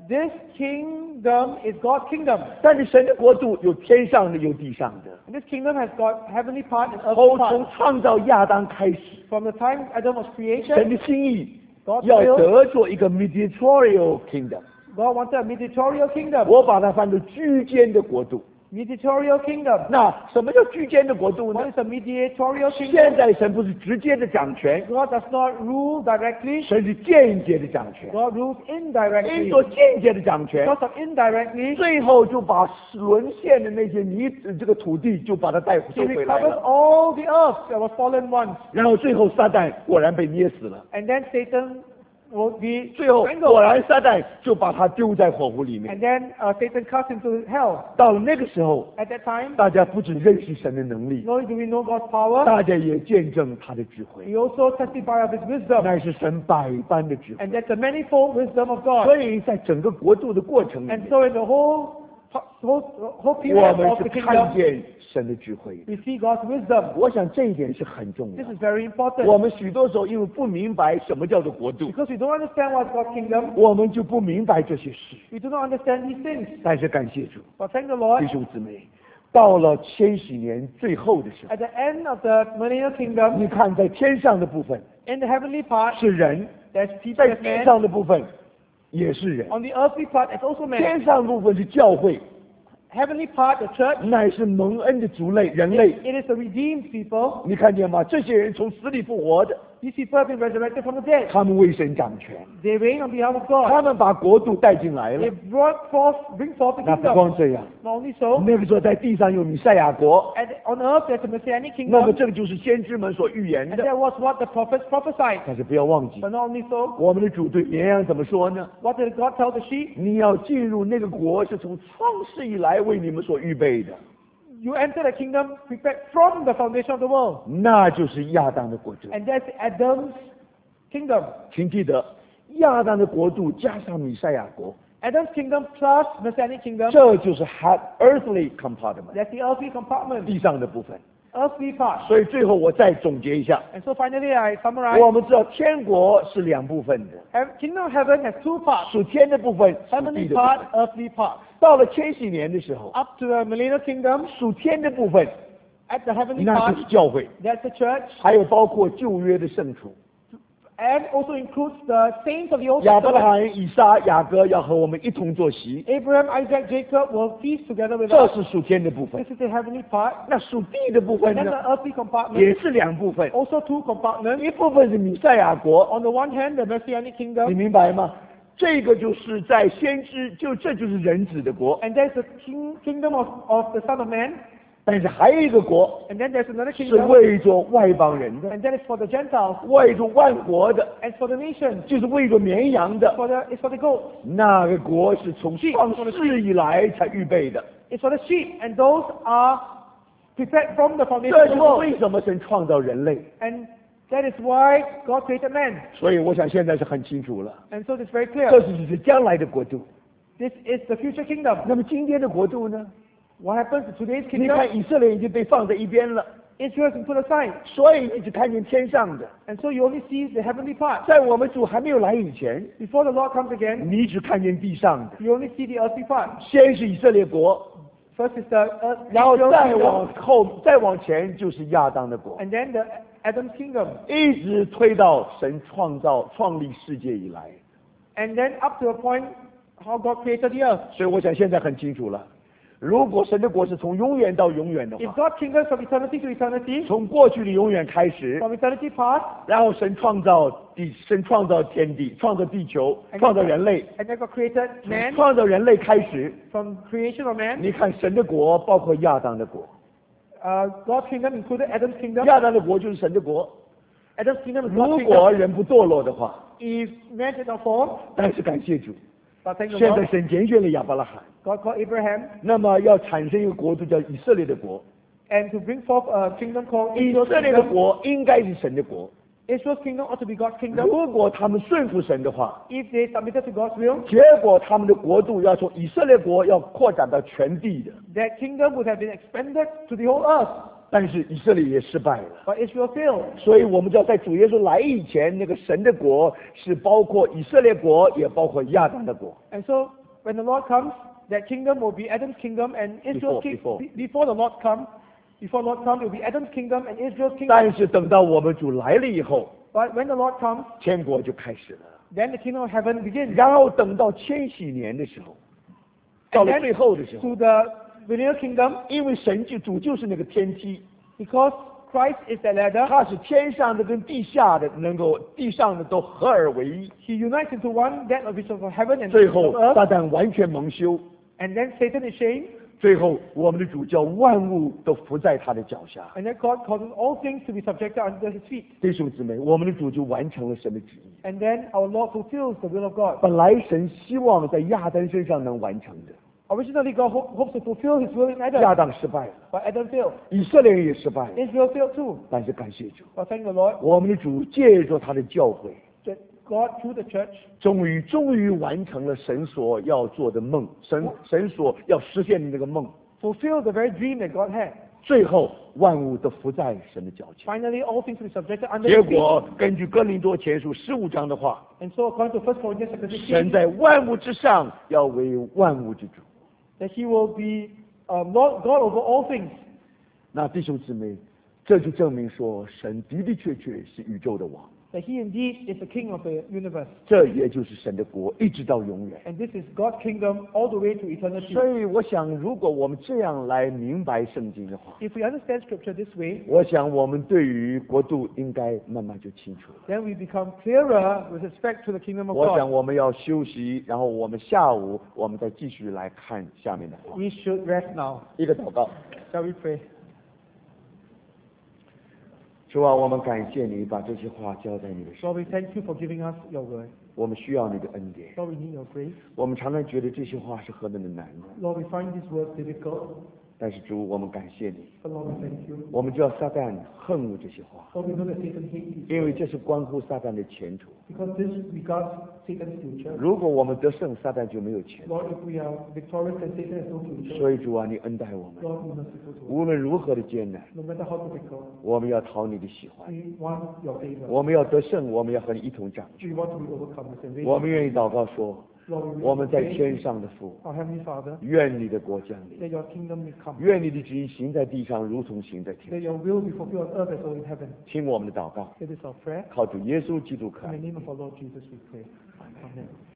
this kingdom is God's kingdom. 但是神的国度有天上的，有地上的。 And this kingdom has got heavenly part and 从 earthly 从 part. 创造亚当开始， From the time Adam was 神 creation, 的心意 God's 要 will, 得做一个 mediatorial kingdom， God wanted a mediatorial kingdom. 我把它翻作居间的国度。 Mediatorial kingdom. 那什么叫居间的国度 What 呢？ is a mediatorial 现 kingdom? 在神不是直接的掌权， God does not rule directly. 神是间接的掌权。 God rules 因 indirectly. 着间接的掌权， Because of indirectly, 最后就把沦陷的那些这个土地就把它带 He 收回来 recovers 了。 all the earth that was fallen once. 然后最后撒旦果然被捏死了。 And then Satan will be 最后 strangled. 果然撒旦就把他丢在火湖里面。 And then Satan cast into hell. 到了那个时候， At that time, 大家不只认识神的能力， not only do we know God's power, 大家也见证他的智慧， we also testify of His wisdom. 那是神百般的智慧。 And that's the manifold wisdom of God. 所以在整个国度的过程里 And 面， so in the whole 我 period 们 of 是 the 看 kingdom, 见神的智慧。 we see God's wisdom. 我想这一点是很重 This 要 is。very 我 important. 们许多时候因为不明白什么叫做国度， Because we don't understand what's God's kingdom, 我们就不明白这些事。 we do not understand these things. 但是感谢主， But thank the Lord, 弟兄姊妹，到了千禧年最后的时候， at the end of the millennial kingdom, 你看在天上的部分 in the heavenly part, 是人， there's people 在 as 地 men. 上的部分也是人。 On the earthly part, it's also man. 天上部分是教会， Heavenly part, the church, 乃是蒙恩的族类，人类。 it is the redeemed people. 你看见吗？这些人从死里复活的， These people have been resurrected from the dead. 他们为神掌权， They reign on behalf of God. 他们把国度带进来 They 了。 bring forth the 那不 kingdom. 光这样， Not only so, 那个时候在地上有弥赛亚国， on earth there's a messianic 那么 kingdom. 这个就是先知们所预言 And 的。 that was what the prophets prophesied. 但是不要忘记， But not only so, 我们的主对绵羊怎么说呢？ what did God tell the sheep? 你要进入那个国，是从创世以来为你们所预备的， You enter the kingdom prepared from the foundation of the world. 那就是亚当的国度。 And that's Adam's kingdom. 请记得，亚当的国度加上弥赛亚国， Adam's kingdom plus messianic kingdom. 这就是 earthly compartment， That's the earthly compartment, 地上的部分。 earthly part. 所以最后我再总结一下， And so finally I summarize. 我们知道天国是两部分的， Kingdom of heaven has two parts. 属天的部分，属 Heavenly 地的部 part, 分。 earthly part. 到了千禧年的时候， Up to the millennial kingdom, 属天的部分， at the heavenly 那 part, 就是教会， that's the church, 还有包括旧约的圣徒， and also includes the saints of the Old 亚伯拉 Testament. 罕、以撒、雅各要和我们一同坐席， Abraham, Isaac, Jacob will feast together with 这 us. 是属天的部分 This。is the heavenly part. 那属地的部分 And then 呢， the earthly compartment, 也是两部分， also two compartments. 一部分是弥赛亚国， On the one hand, the messianic 你 kingdom, 明白吗？这个就是在先知，这就是人子的国， and there's the kingdom of the Son of Man, 但是还有一个国 and then there's another 是 kingdom, 为着外邦人的， and that is for the Gentiles, 为着万国的， and for the nations, 就是为着绵羊的。 it's for the goats, 那个国是从创世以来才预备的， it's for the sheep, and those are prepared from the foundation 这 of 就 the 是 world. 为什么神创造人类。 And that is why God created man. 所以我想现在是很清楚了， And so it's very 这 clear. 只是将来的国度。 This is the future kingdom. 那么今天的国度呢？ What happens to today's 你 kingdom? 看以色列已经被放在一边了， Israel has been put aside. 所以你只看见天上的。 And so you only see the heavenly part. 在我们主还没有来以前， Before the Lord comes again, 你只看见地上的。 you only see the earthly part. 先是以色列国， First is the 然后 Israel's 再 kingdom, 往后，再往前就是亚当的国， and then the Adam's kingdom. 一直推到神创立世界以来。 And then up to a point, how God created the earth. 所以我想现在很清楚了，如果神的国是从永远到永远的 If 话， God's kingdom is from eternity to eternity, 从过去的永远开始， from eternity past, 然后神创造天地，创造地球，创造人类， and then God created 从 man. 创造人类开始， From creation of man, 你看神的国包括亚当的国， God's kingdom included Adam's kingdom. 亚当的国就是神的国。 Adam's kingdom is 如 God's 果 kingdom. 人不堕落的话， If man did not fall, 但是感谢主， but thank the 现在 Lord, 神拣选了亚伯拉罕， God called Abraham, 那么要产生一个国度叫以色列的国。 and to bring forth a kingdom called 以 Israel's 色列的 kingdom. 国应该是神的国。 Israel's kingdom ought to be God's kingdom. 如果他们顺服神的话， If they submitted to God's will, 结果他们的国度要从以色列国要扩展到全地的。 that kingdom would have been expanded to the whole earth. 但是以色列也失败了。 But Israel failed. 所以我们知道，在主耶稣来以前，那个神的国是包括以色列国，也包括亚当的国。 And so when the Lord comes, that kingdom will be Adam's kingdom and Israel's before the Lord comes, it will be Adam's kingdom and Israel's kingdom. 但是等到我们主来了以后， But when the Lord comes, 天国就开始了。 then the kingdom of heaven begins. 然后等到千禧年的时候，到 And 了 then 最后的时候， to the millennial kingdom, 因为神主就是那个天梯， because Christ is the ladder, 他是天上的跟地下的能够地上的都合而为一。 he unites into one, that of which of heaven and 最 of 后 earth, 撒旦完全蒙羞， and then Satan is shamed, 最后我们的主叫万物都伏在他的脚下。 and then God causes all things to be subjected under his feet. 弟兄姊妹，我们的主就完成了神的旨意。 And then our Lord fulfills the will of God. 本来神希望在亚当身上能完成的， Originally, God hopes to fulfill his will in 亚 Adam, 当失败了， but Adam failed. 以色列人也失败了。 Israel failed too. 但是感谢主， But thank the Lord 我们的主借着他的教诲， that God, through the church, 终于完成了神所要做的梦，神所要实现的那个梦。 fulfilled the very dream that God had. 最后万物都伏在神的脚前。 Finally, all things will be subjected under 结 his feet. 果根据哥林多前书15章的话， And so, according to 1 Corinthians chapter 神 16, 在万物之上，要为万物之主。 that he will be Lord, God over all things. 那弟兄姊妹，这就证明说，神的确是宇宙的王， That he indeed is the king of the universe. 这也就是神的国，一直到永远。 And this is God's kingdom all the way to eternity. 所以我想，如果我们这样来明白圣经的话， If we understand scripture this way, 我想我们对于国度应该慢慢就清楚了。 then we become clearer with respect to the kingdom of 我想 God. 我们要休息，然后我们下午我们再继续来看下面的话。 We should rest now. 一个祷告， Shall we pray? 主啊，我们感谢你把这些话交在你的手， Lord, we thank you for giving us your word. 我们需要你的恩典。 Lord, we need your grace. 我们常常觉得这些话是何等的难， Lord, we find these words difficult, 但是主，我们感谢你， but Lord, we thank you. 我们知道撒旦恨恶这些话， Lord, we know that Satan hates these 因为 words 这是关乎撒旦的前途。 because this regards Satan's future. 如果我们得胜，撒旦就没有前途。 Lord, if we are victorious, then Satan has no future. 所以主啊，你恩待我们， Lord, be merciful to us. 无论如何的艰难， No matter how difficult, 我们要讨你的喜欢， we want your favor. 我们要得胜，我们要和你一同掌权。 We want to be overcomers and 我 raise. 们愿意祷告说， Lord, we 我们在 pray, 天上的父， our Heavenly Father, 愿你的国降临， that your kingdom may come. 愿你的旨意行在地上，如同行在 That 天上。 your will be fulfilled on earth as well in heaven. 听我们的祷告， It is our prayer. 靠主耶稣基督可 In 爱 the name of our Lord Jesus we pray. Amen.